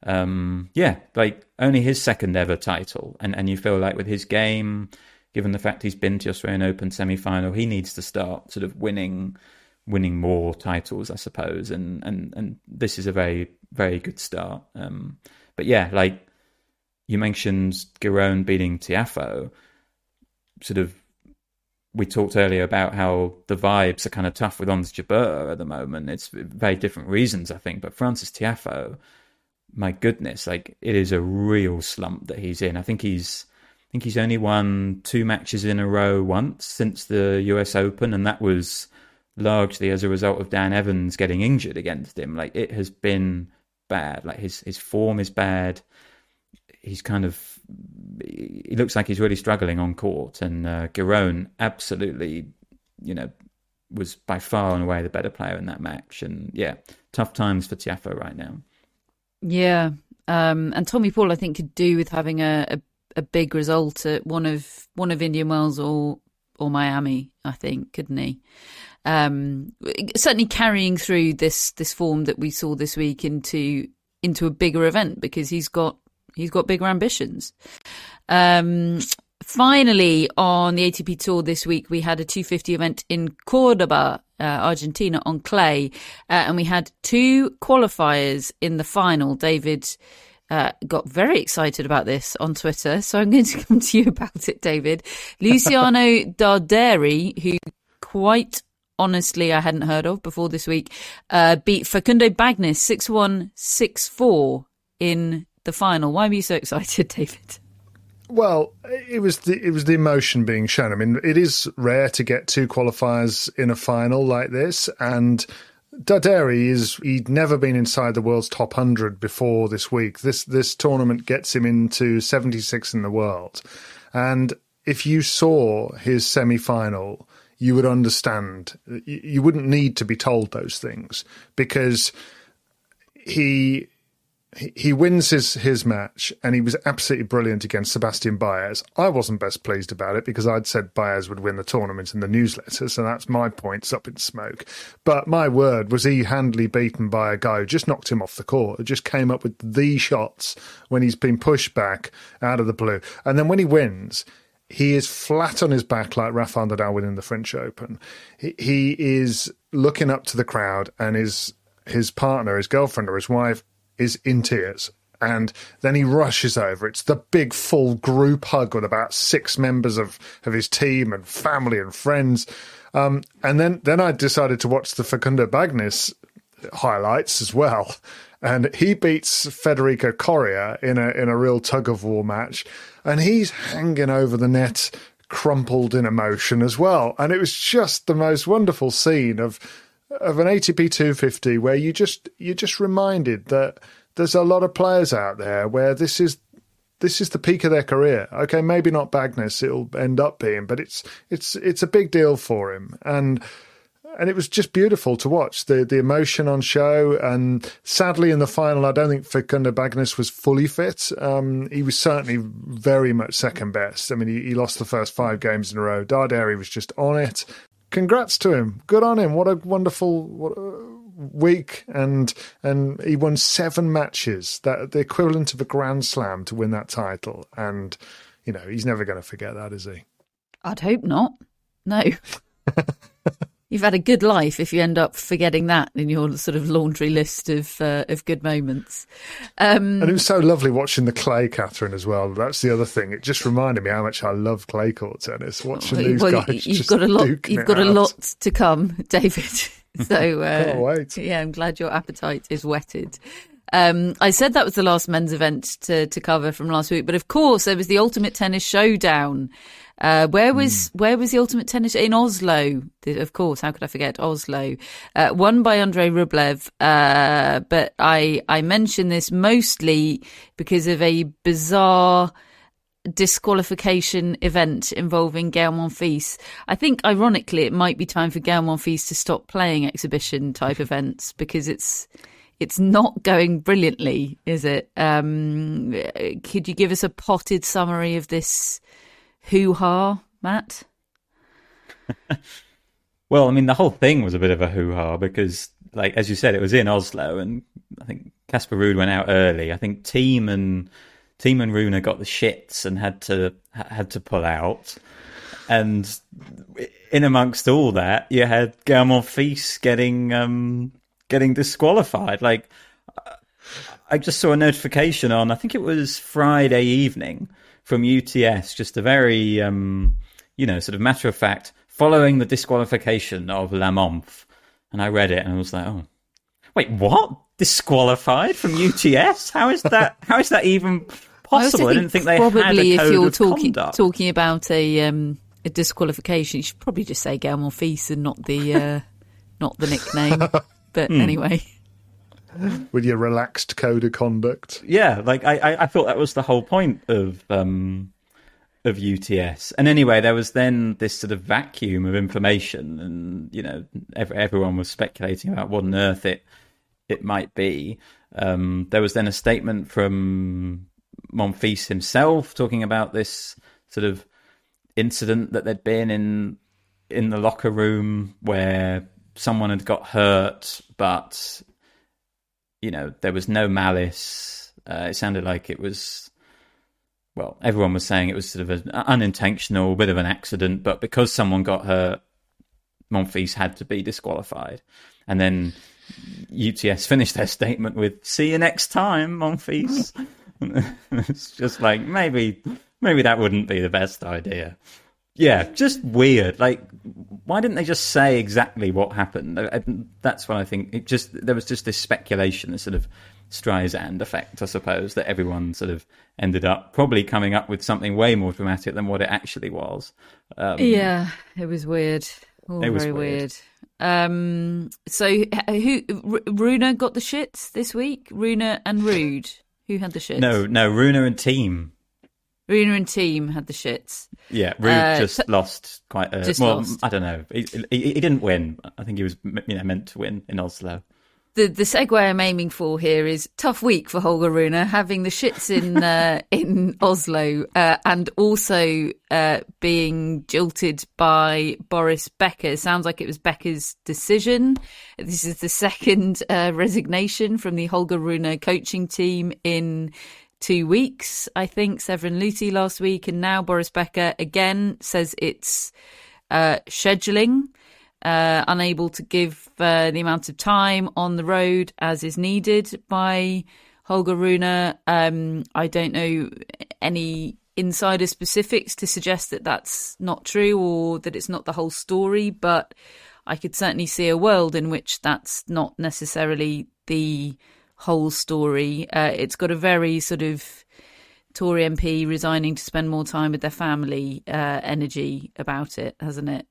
Only his second ever title, and you feel like with his game, given the fact he's been to the Australian Open semi-final, he needs to start sort of winning more titles, I suppose, and this is a very, very good start. But yeah, like you mentioned Giron beating Tiafoe, sort of, we talked earlier about how the vibes are kind of tough with Ons Jabeur at the moment. It's very different reasons, I think. But Frances Tiafoe, my goodness, like it is a real slump that he's in. I think he's only won 2 matches in a row once since the US Open, and that was largely as a result of Dan Evans getting injured against him. Like it has been bad. Like his form is bad. He looks like he's really struggling on court, and Giron absolutely, was by far and away the better player in that match. And yeah, tough times for Tiafoe right now. Yeah, and Tommy Paul, I think, could do with having a big result at one of Indian Wells or Miami, I think, couldn't he? Certainly carrying through this form that we saw this week into a bigger event, because he's got bigger ambitions. Finally, on the ATP Tour this week, we had a 250 event in Cordoba, Argentina, on clay, and we had 2 qualifiers in the final. David got very excited about this on Twitter, so I'm going to come to you about it, David. Luciano Darderi, who quite honestly I hadn't heard of before this week, beat Facundo Bagnis 6-1, 6-4 in the final. Why were you so excited, David? Well, it was the emotion being shown. I mean, it is rare to get 2 qualifiers in a final like this, and Darderi he'd never been inside the world's top 100 before this week. This tournament gets him into 76 in the world, and if you saw his semi-final, you would understand. You wouldn't need to be told those things, because he wins his match, and he was absolutely brilliant against Sebastian Baez. I wasn't best pleased about it because I'd said Baez would win the tournament in the newsletter, so that's my points up in smoke. But my word, was he handily beaten by a guy who just knocked him off the court, who just came up with the shots when he's been pushed back out of the blue. And then when he wins, he is flat on his back like Rafael Nadal winning the French Open. He is looking up to the crowd, and his partner, his girlfriend or his wife, is in tears, and then he rushes over. It's the big full group hug with about 6 members of his team and family and friends, and then I decided to watch the Facundo Bagnis highlights as well, and he beats Federico Coria in a real tug-of-war match, and he's hanging over the net crumpled in emotion as well. And it was just the most wonderful scene of an ATP 250 where you're just reminded that there's a lot of players out there where this is the peak of their career. Okay, maybe not Bagnis, it'll end up being, but it's a big deal for him. And it was just beautiful to watch the emotion on show. And sadly, in the final, I don't think Facundo Bagnis was fully fit. He was certainly very much second best. I mean, he lost the first 5 games in a row. Darderi was just on it. Congrats to him. Good on him. What a wonderful week. And he won 7 matches, that the equivalent of a Grand Slam, to win that title. And, he's never going to forget that, is he? I'd hope not. No. You've had a good life if you end up forgetting that in your sort of laundry list of good moments. And it was so lovely watching the clay, Catherine, as well. That's the other thing. It just reminded me how much I love clay court tennis. Watching these guys you've got a lot to come, David. So can't wait. Yeah, I'm glad your appetite is whetted. I said that was the last men's event to cover from last week, but of course there was the Ultimate Tennis Showdown. Where was the Ultimate Tennis? In Oslo, of course. How could I forget Oslo? Won by Andrei Rublev. But I mention this mostly because of a bizarre disqualification event involving Gael Monfils. I think, ironically, it might be time for Gael Monfils to stop playing exhibition type events because it's not going brilliantly, is it? Could you give us a potted summary of this hoo-ha, Matt? Well, I mean, the whole thing was a bit of a hoo-ha because, like, as you said, it was in Oslo, and I think Casper Ruud went out early. I think Thiem and Rune got the shits and had to pull out. And in amongst all that, you had Gael Monfils getting disqualified. Like, I just saw a notification on, I think it was Friday evening, from UTS, just a very, sort of matter of fact, following the disqualification of La Monf. And I read it and I was like, oh, wait, what? Disqualified from UTS? How is that even possible? I didn't think they had a code if you're conduct. talking about a disqualification, you should probably just say Gael Monfils and not the nickname. But anyway. With your relaxed code of conduct. Yeah, like I thought that was the whole point of UTS. And anyway, there was then this sort of vacuum of information, and everyone was speculating about what on earth it might be. There was then a statement from Monfils himself talking about this sort of incident that there'd been in the locker room where someone had got hurt, but there was no malice. It sounded like it was, well, everyone was saying it was sort of an unintentional bit of an accident, but because someone got hurt, Monfils had to be disqualified. And then UTS finished their statement with, "See you next time, Monfils." It's just like, maybe that wouldn't be the best idea. Yeah, just weird. Like, why didn't they just say exactly what happened? That's what I think. There was just this speculation, this sort of Streisand effect, I suppose, that everyone sort of ended up probably coming up with something way more dramatic than what it actually was. Yeah, it was weird. It was very weird. So, Rune got the shits this week? Rune and Ruud, who had the shits? No, Rune and Thiem. Rune and Thiem had the shits. Yeah, Ruud just lost quite lost. I don't know. He didn't win. I think he was meant to win in Oslo. The segue I'm aiming for here is tough week for Holger Rune, having the shits in Oslo, and also being jilted by Boris Becker. Sounds like it was Becker's decision. This is the second resignation from the Holger Rune coaching team in 2 weeks. I think Severin Luthi last week, and now Boris Becker again says it's scheduling, unable to give the amount of time on the road as is needed by Holger Rune. I don't know any insider specifics to suggest that that's not true or that it's not the whole story, but I could certainly see a world in which that's not necessarily the whole story. It's got a very sort of Tory MP resigning to spend more time with their family energy about it, hasn't it?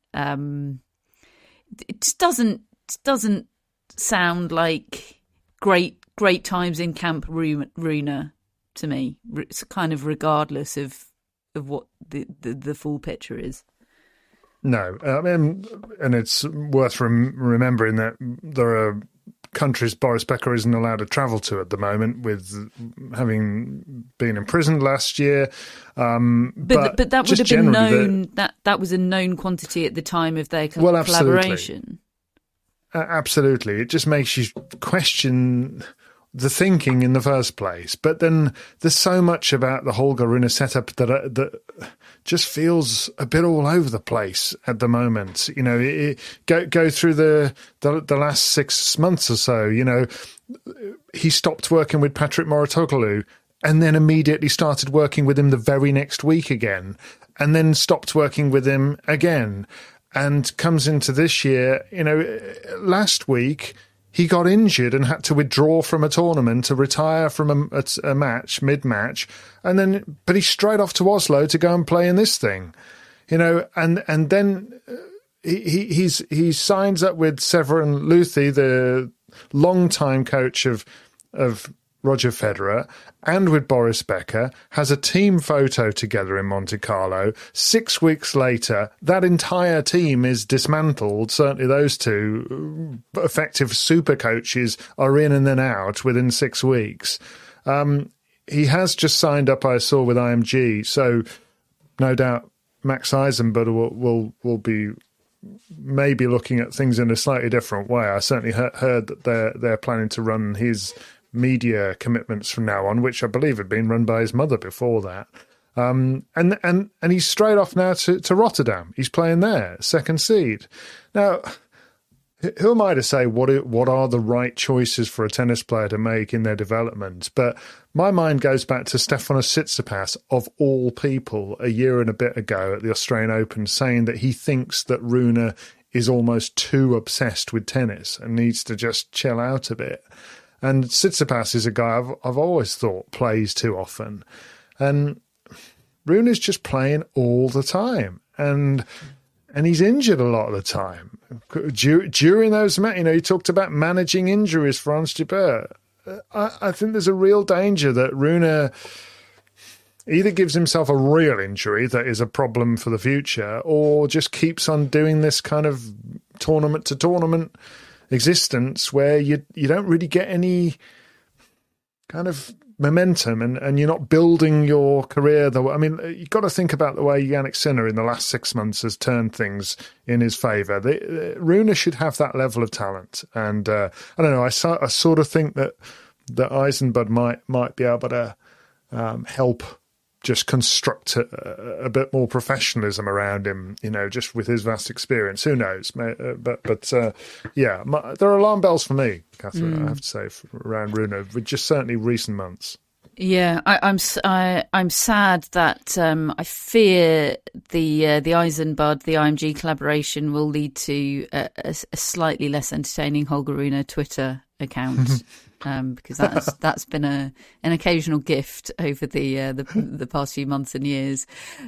It just doesn't sound like great times in Camp Rune to me. It's kind of regardless of what the full picture is. No, I mean, and it's worth remembering that there are countries Boris Becker isn't allowed to travel to at the moment, with having been imprisoned last year. But that would have been known. That was a known quantity at the time of their collaboration. Absolutely, it just makes you question the thinking in the first place. But then there's so much about the Holger Rune setup that just feels a bit all over the place at the moment. Go through the last 6 months or so. He stopped working with Patrick Mouratoglou and then immediately started working with him the very next week again, and then stopped working with him again, and comes into this year. Last week he got injured and had to withdraw from a tournament, to retire from a match, mid-match, but he's straight off to Oslo to go and play in this thing, and then he signs up with Severin Luthi, the long-time coach of Roger Federer, and with Boris Becker, has a team photo together in Monte Carlo. 6 weeks later, that entire team is dismantled. Certainly those two effective super coaches are in and then out within 6 weeks. He has just signed up, I saw, with IMG, so no doubt Max Eisenbud will be maybe looking at things in a slightly different way. I certainly heard that they're planning to run his media commitments from now on, which I believe had been run by his mother before that. And he's straight off now to Rotterdam. He's playing there, second seed. Now, who am I to say what are the right choices for a tennis player to make in their development? But my mind goes back to Stefanos Tsitsipas, of all people, a year and a bit ago at the Australian Open, saying that he thinks that Rune is almost too obsessed with tennis and needs to just chill out a bit. And Tsitsipas is a guy I've always thought plays too often. And Rune is just playing all the time. And he's injured a lot of the time. During those matches, he talked about managing injuries for Ons Jabeur. I think there's a real danger that Rune either gives himself a real injury that is a problem for the future, or just keeps on doing this kind of tournament to tournament existence where you don't really get any kind of momentum and you're not building your career. You've got to think about the way Jannik Sinner in the last 6 months has turned things in his favour. Rune should have that level of talent. And I don't know, I sort of think that Eisenbud might be able to help just construct a bit more professionalism around him, just with his vast experience. Who knows? But there are alarm bells for me, Catherine, I have to say, around Rune, with just certainly recent months. Yeah, I'm sad that I fear the Eisenbud, the IMG collaboration will lead to a slightly less entertaining Holger Rune Twitter account. Because that's been an occasional gift over the past few months and years.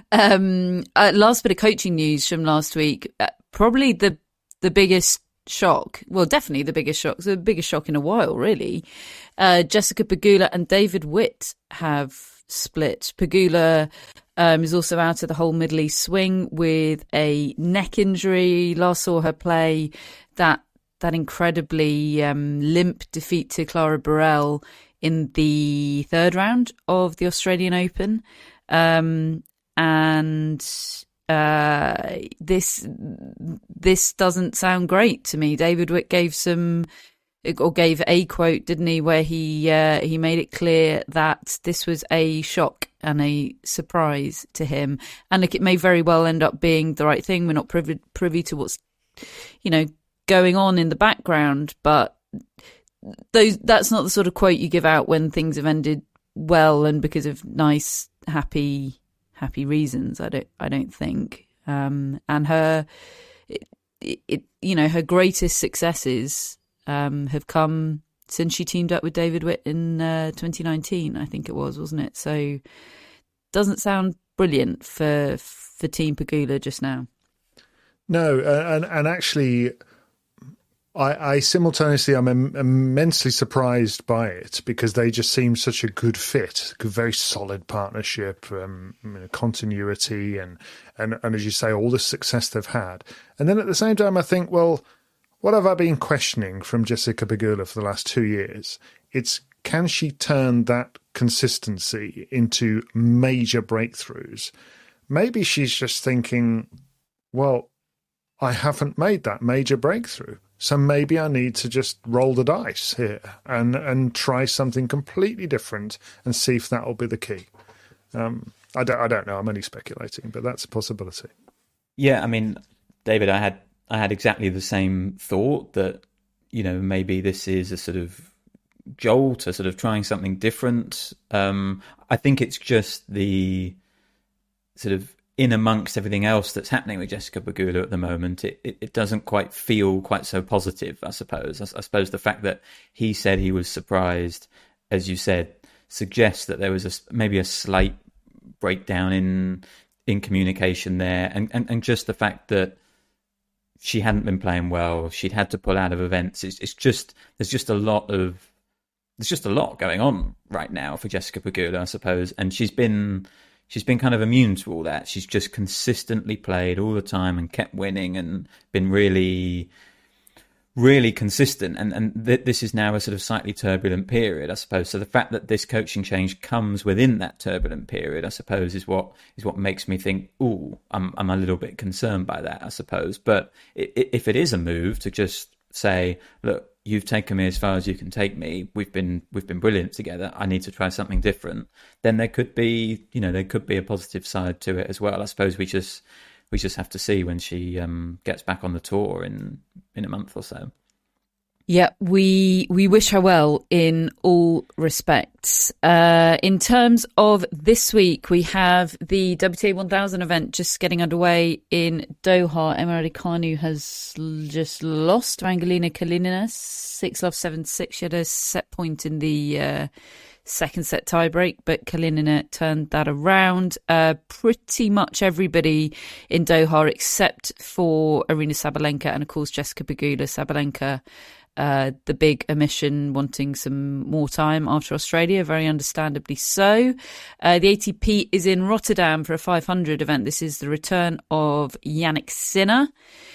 Last bit of coaching news from last week. Probably the biggest shock. Well, definitely the biggest shock. The biggest shock in a while, really. Jessica Pegula and David Witt have split. Pegula is also out of the whole Middle East swing with a neck injury. Last saw her play that incredibly limp defeat to Clara Burel in the third round of the Australian Open. This doesn't sound great to me. David Witt gave a quote, didn't he, where he made it clear that this was a shock and a surprise to him. And look, it may very well end up being the right thing. We're not privy to what's, going on in the background, but that's not the sort of quote you give out when things have ended well and because of nice, happy reasons. I don't think. And her, her greatest successes have come since she teamed up with David Witt in 2019. I think it was, wasn't it? So, doesn't sound brilliant for Team Pegula just now. No, and actually, I simultaneously am immensely surprised by it because they just seem such a good fit, a very solid partnership, continuity, and as you say, all the success they've had. And then at the same time, I think, well, what have I been questioning from Jessica Pegula for the last 2 years? It's, can she turn that consistency into major breakthroughs? Maybe she's just thinking, well, I haven't made that major breakthrough. So maybe I need to just roll the dice here and try something completely different and see if that will be the key. I don't know. I'm only speculating, but that's a possibility. Yeah, I mean, David, I had exactly the same thought that, maybe this is a sort of jolt, a sort of trying something different. I think it's just the sort of in amongst everything else that's happening with Jessica Pegula at the moment, it doesn't quite feel quite so positive, I suppose. I suppose the fact that he said he was surprised, as you said, suggests that there was maybe a slight breakdown in communication there, and just the fact that she hadn't been playing well, she'd had to pull out of events. It's just there's just a lot going on right now for Jessica Pegula, I suppose, and she's been kind of immune to all that. She's just consistently played all the time and kept winning and been really, really consistent. And this is now a sort of slightly turbulent period, I suppose. So the fact that this coaching change comes within that turbulent period, I suppose, is what makes me think, ooh, I'm a little bit concerned by that, I suppose. But if it is a move to just say, look, you've taken me as far as you can take me. We've been brilliant together. I need to try something different. Then there could be a positive side to it as well. I suppose we just have to see when she gets back on the tour in a month or so. Yeah, we wish her well in all respects. In terms of this week, we have the WTA 1000 event just getting underway in Doha. Emma Raducanu has just lost to Angelina Kalinina 6-love, 7-6. She had a set point in the second set tiebreak, but Kalinina turned that around. Pretty much everybody in Doha except for Aryna Sabalenka and, of course, Jessica Pegula. Sabalenka, the big omission, wanting some more time after Australia, very understandably so. The ATP is in Rotterdam for a 500 event. This is the return of Jannik Sinner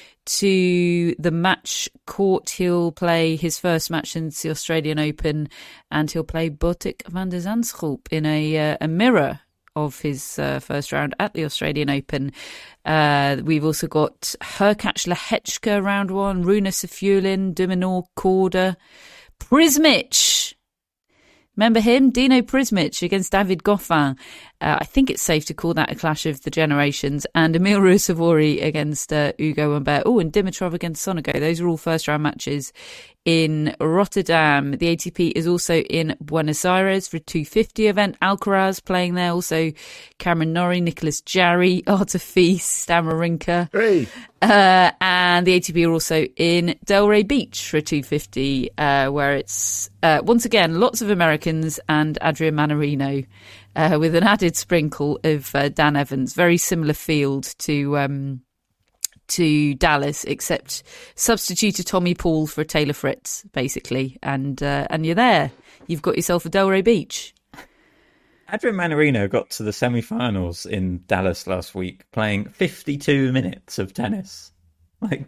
to the match court. He'll play his first match since the Australian Open, and he'll play Botic van der Zandschulp in a mirror of his first round at the Australian Open. We've also got Hurkacz Lehečka round one, Rune Sefulin, Duminor, Korda, Prismic. Remember him? Dino Prismic against David Goffin. I think it's safe to call that a clash of the generations. And Emil Ruusuvuori against Ugo Humbert. Oh, and Dimitrov against Sonego. Those are all first-round matches in Rotterdam. The ATP is also in Buenos Aires for a 250 event. Alcaraz playing there. Also Cameron Norrie, Nicolas Jarry, Artur Fils, Stan Wawrinka. Hey. And the ATP are also in Delray Beach for a 250, where it's, once again, lots of Americans and Adrian Mannarino, with an added sprinkle of Dan Evans. Very similar field to Dallas, except substituted Tommy Paul for Taylor Fritz, basically. And you're there. You've got yourself a Delray Beach. Adrian Mannarino got to the semi-finals in Dallas last week, playing 52 minutes of tennis. Like,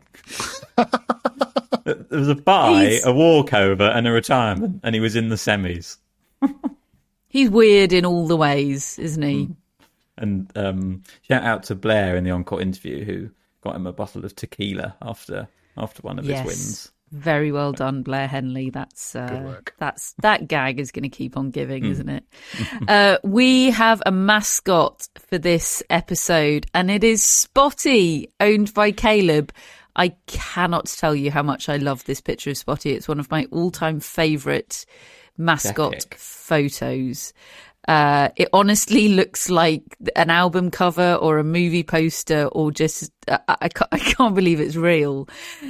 there was a bye, a walkover, and a retirement, and he was in the semis. He's weird in all the ways, isn't he? And shout out to Blair in the on-court interview, who got him a bottle of tequila after one of his wins. Very well done, Blair Henley. That gag is going to keep on giving, isn't it? We have a mascot for this episode, and it is Spotty, owned by Caleb. I cannot tell you how much I love this picture of Spotty. It's one of my all-time favourite mascot photos. It honestly looks like an album cover or a movie poster, or just I can't believe it's real.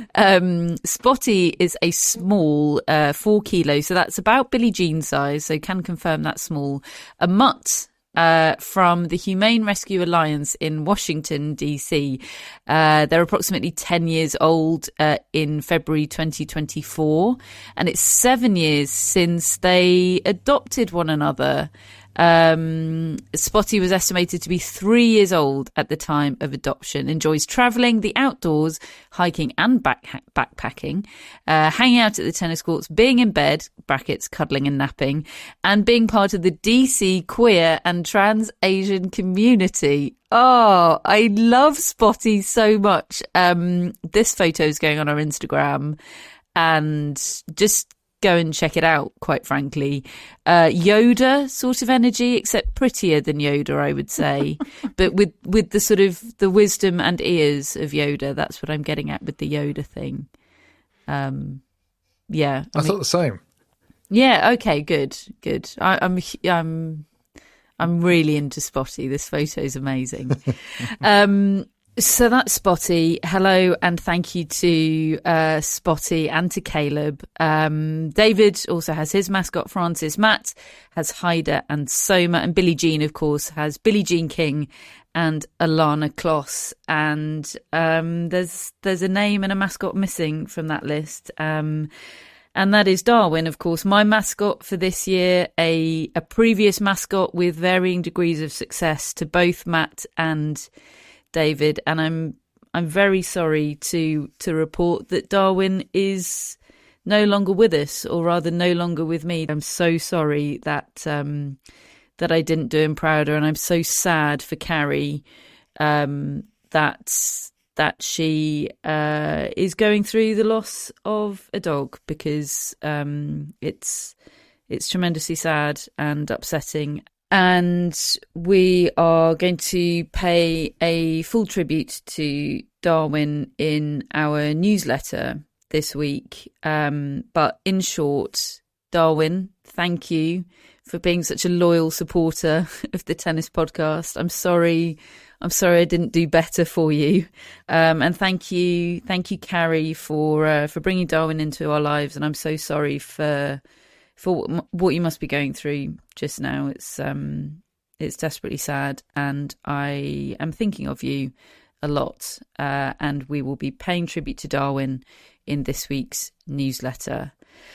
Spotty is a small 4 kilos, so that's about Billie Jean size, so can confirm that's small. A mutt from the Humane Rescue Alliance in Washington, D.C. They're approximately 10 years old in February 2024, and it's 7 years since they adopted one another. Spotty was estimated to be 3 years old at the time of adoption, enjoys travelling, the outdoors, hiking and backpacking, hanging out at the tennis courts, being in bed, brackets, cuddling and napping, and being part of the DC queer and trans Asian community. Oh, I love Spotty so much. This photo is going on our Instagram, and just go and check it out, quite frankly. Yoda sort of energy, except prettier than Yoda, I would say. But with the sort of the wisdom and ears of Yoda. That's what I'm getting at with the Yoda thing. Yeah. I thought the same. Yeah, okay, good. I'm I'm really into Spotty. This photo is amazing. So that's Spotty. Hello and thank you to Spotty and to Caleb. David also has his mascot, Francis. Matt has Haida and Soma. And Billie Jean, of course, has Billie Jean King and Alana Kloss. And there's a name and a mascot missing from that list. And that is Darwin, of course, my mascot for this year, a previous mascot with varying degrees of success to both Matt and David, and I'm very sorry to report that Darwin is no longer with us, or rather no longer with me. I'm so sorry that that I didn't do him prouder, and I'm so sad for Carrie that she is going through the loss of a dog, because it's tremendously sad and upsetting. And we are going to pay a full tribute to Darwin in our newsletter this week. But in short, Darwin, thank you for being such a loyal supporter of the Tennis Podcast. I'm sorry I didn't do better for you. And thank you, Carrie, for bringing Darwin into our lives. And I'm so sorry for what you must be going through just now. It's desperately sad, and I am thinking of you a lot. And we will be paying tribute to Darwin in this week's newsletter.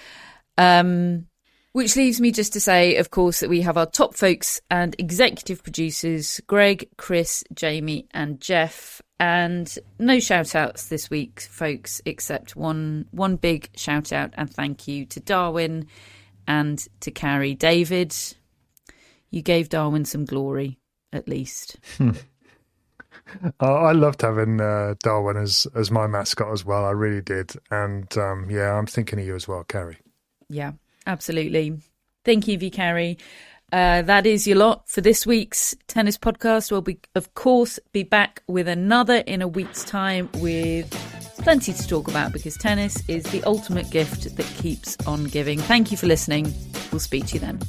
Which leaves me just to say, of course, that we have our top folks and executive producers, Greg, Chris, Jamie and Jeff. And no shout-outs this week, folks, except one big shout-out and thank you to Darwin and to Carrie. David, you gave Darwin some glory, at least. I loved having Darwin as my mascot as well. I really did. And I'm thinking of you as well, Carrie. Yeah, absolutely. Thinking of you, Carrie. That is your lot for this week's Tennis Podcast. We'll of course, be back with another in a week's time with plenty to talk about, because tennis is the ultimate gift that keeps on giving. Thank you for listening. We'll speak to you then.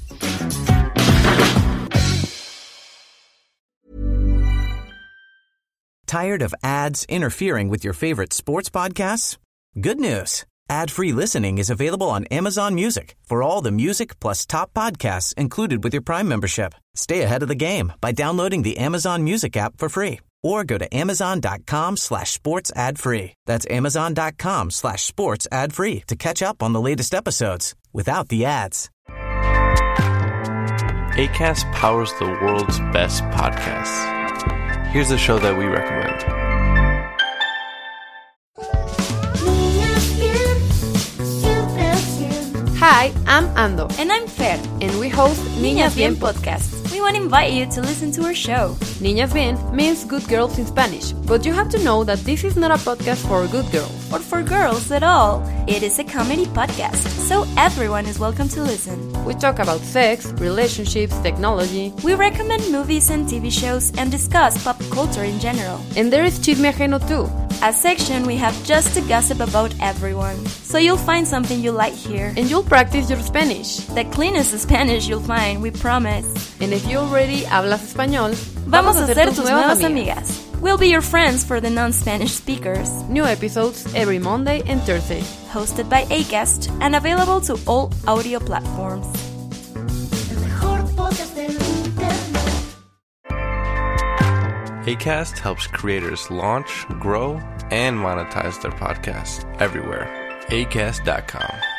Tired of ads interfering with your favorite sports podcasts? Good news. Ad-free listening is available on Amazon Music for all the music plus top podcasts included with your Prime membership. Stay ahead of the game by downloading the Amazon Music app for free, or go to amazon.com/sports ad free. That's amazon.com/sports ad free to catch up on the latest episodes without the ads. Acast powers the world's best podcasts. Here's a show that we recommend. Hi, I'm Ando. And I'm Fer. And we host Niñas Bien podcast. We want to invite you to listen to our show. Niñas Bien means good girls in Spanish, but you have to know that this is not a podcast for good girls. Or for girls at all. It is a comedy podcast, so everyone is welcome to listen. We talk about sex, relationships, technology. We recommend movies and TV shows and discuss pop culture in general. And there is Chisme Ajeno too. A section we have just to gossip about everyone. So you'll find something you like here. And you'll practice your Spanish. The cleanest Spanish you'll find, we promise. And if you already hablas español, vamos a ser tus nuevas amigas. We'll be your friends for the non-Spanish speakers. New episodes every Monday and Thursday. Hosted by Acast and available to all audio platforms. Acast helps creators launch, grow, and monetize their podcasts everywhere. Acast.com.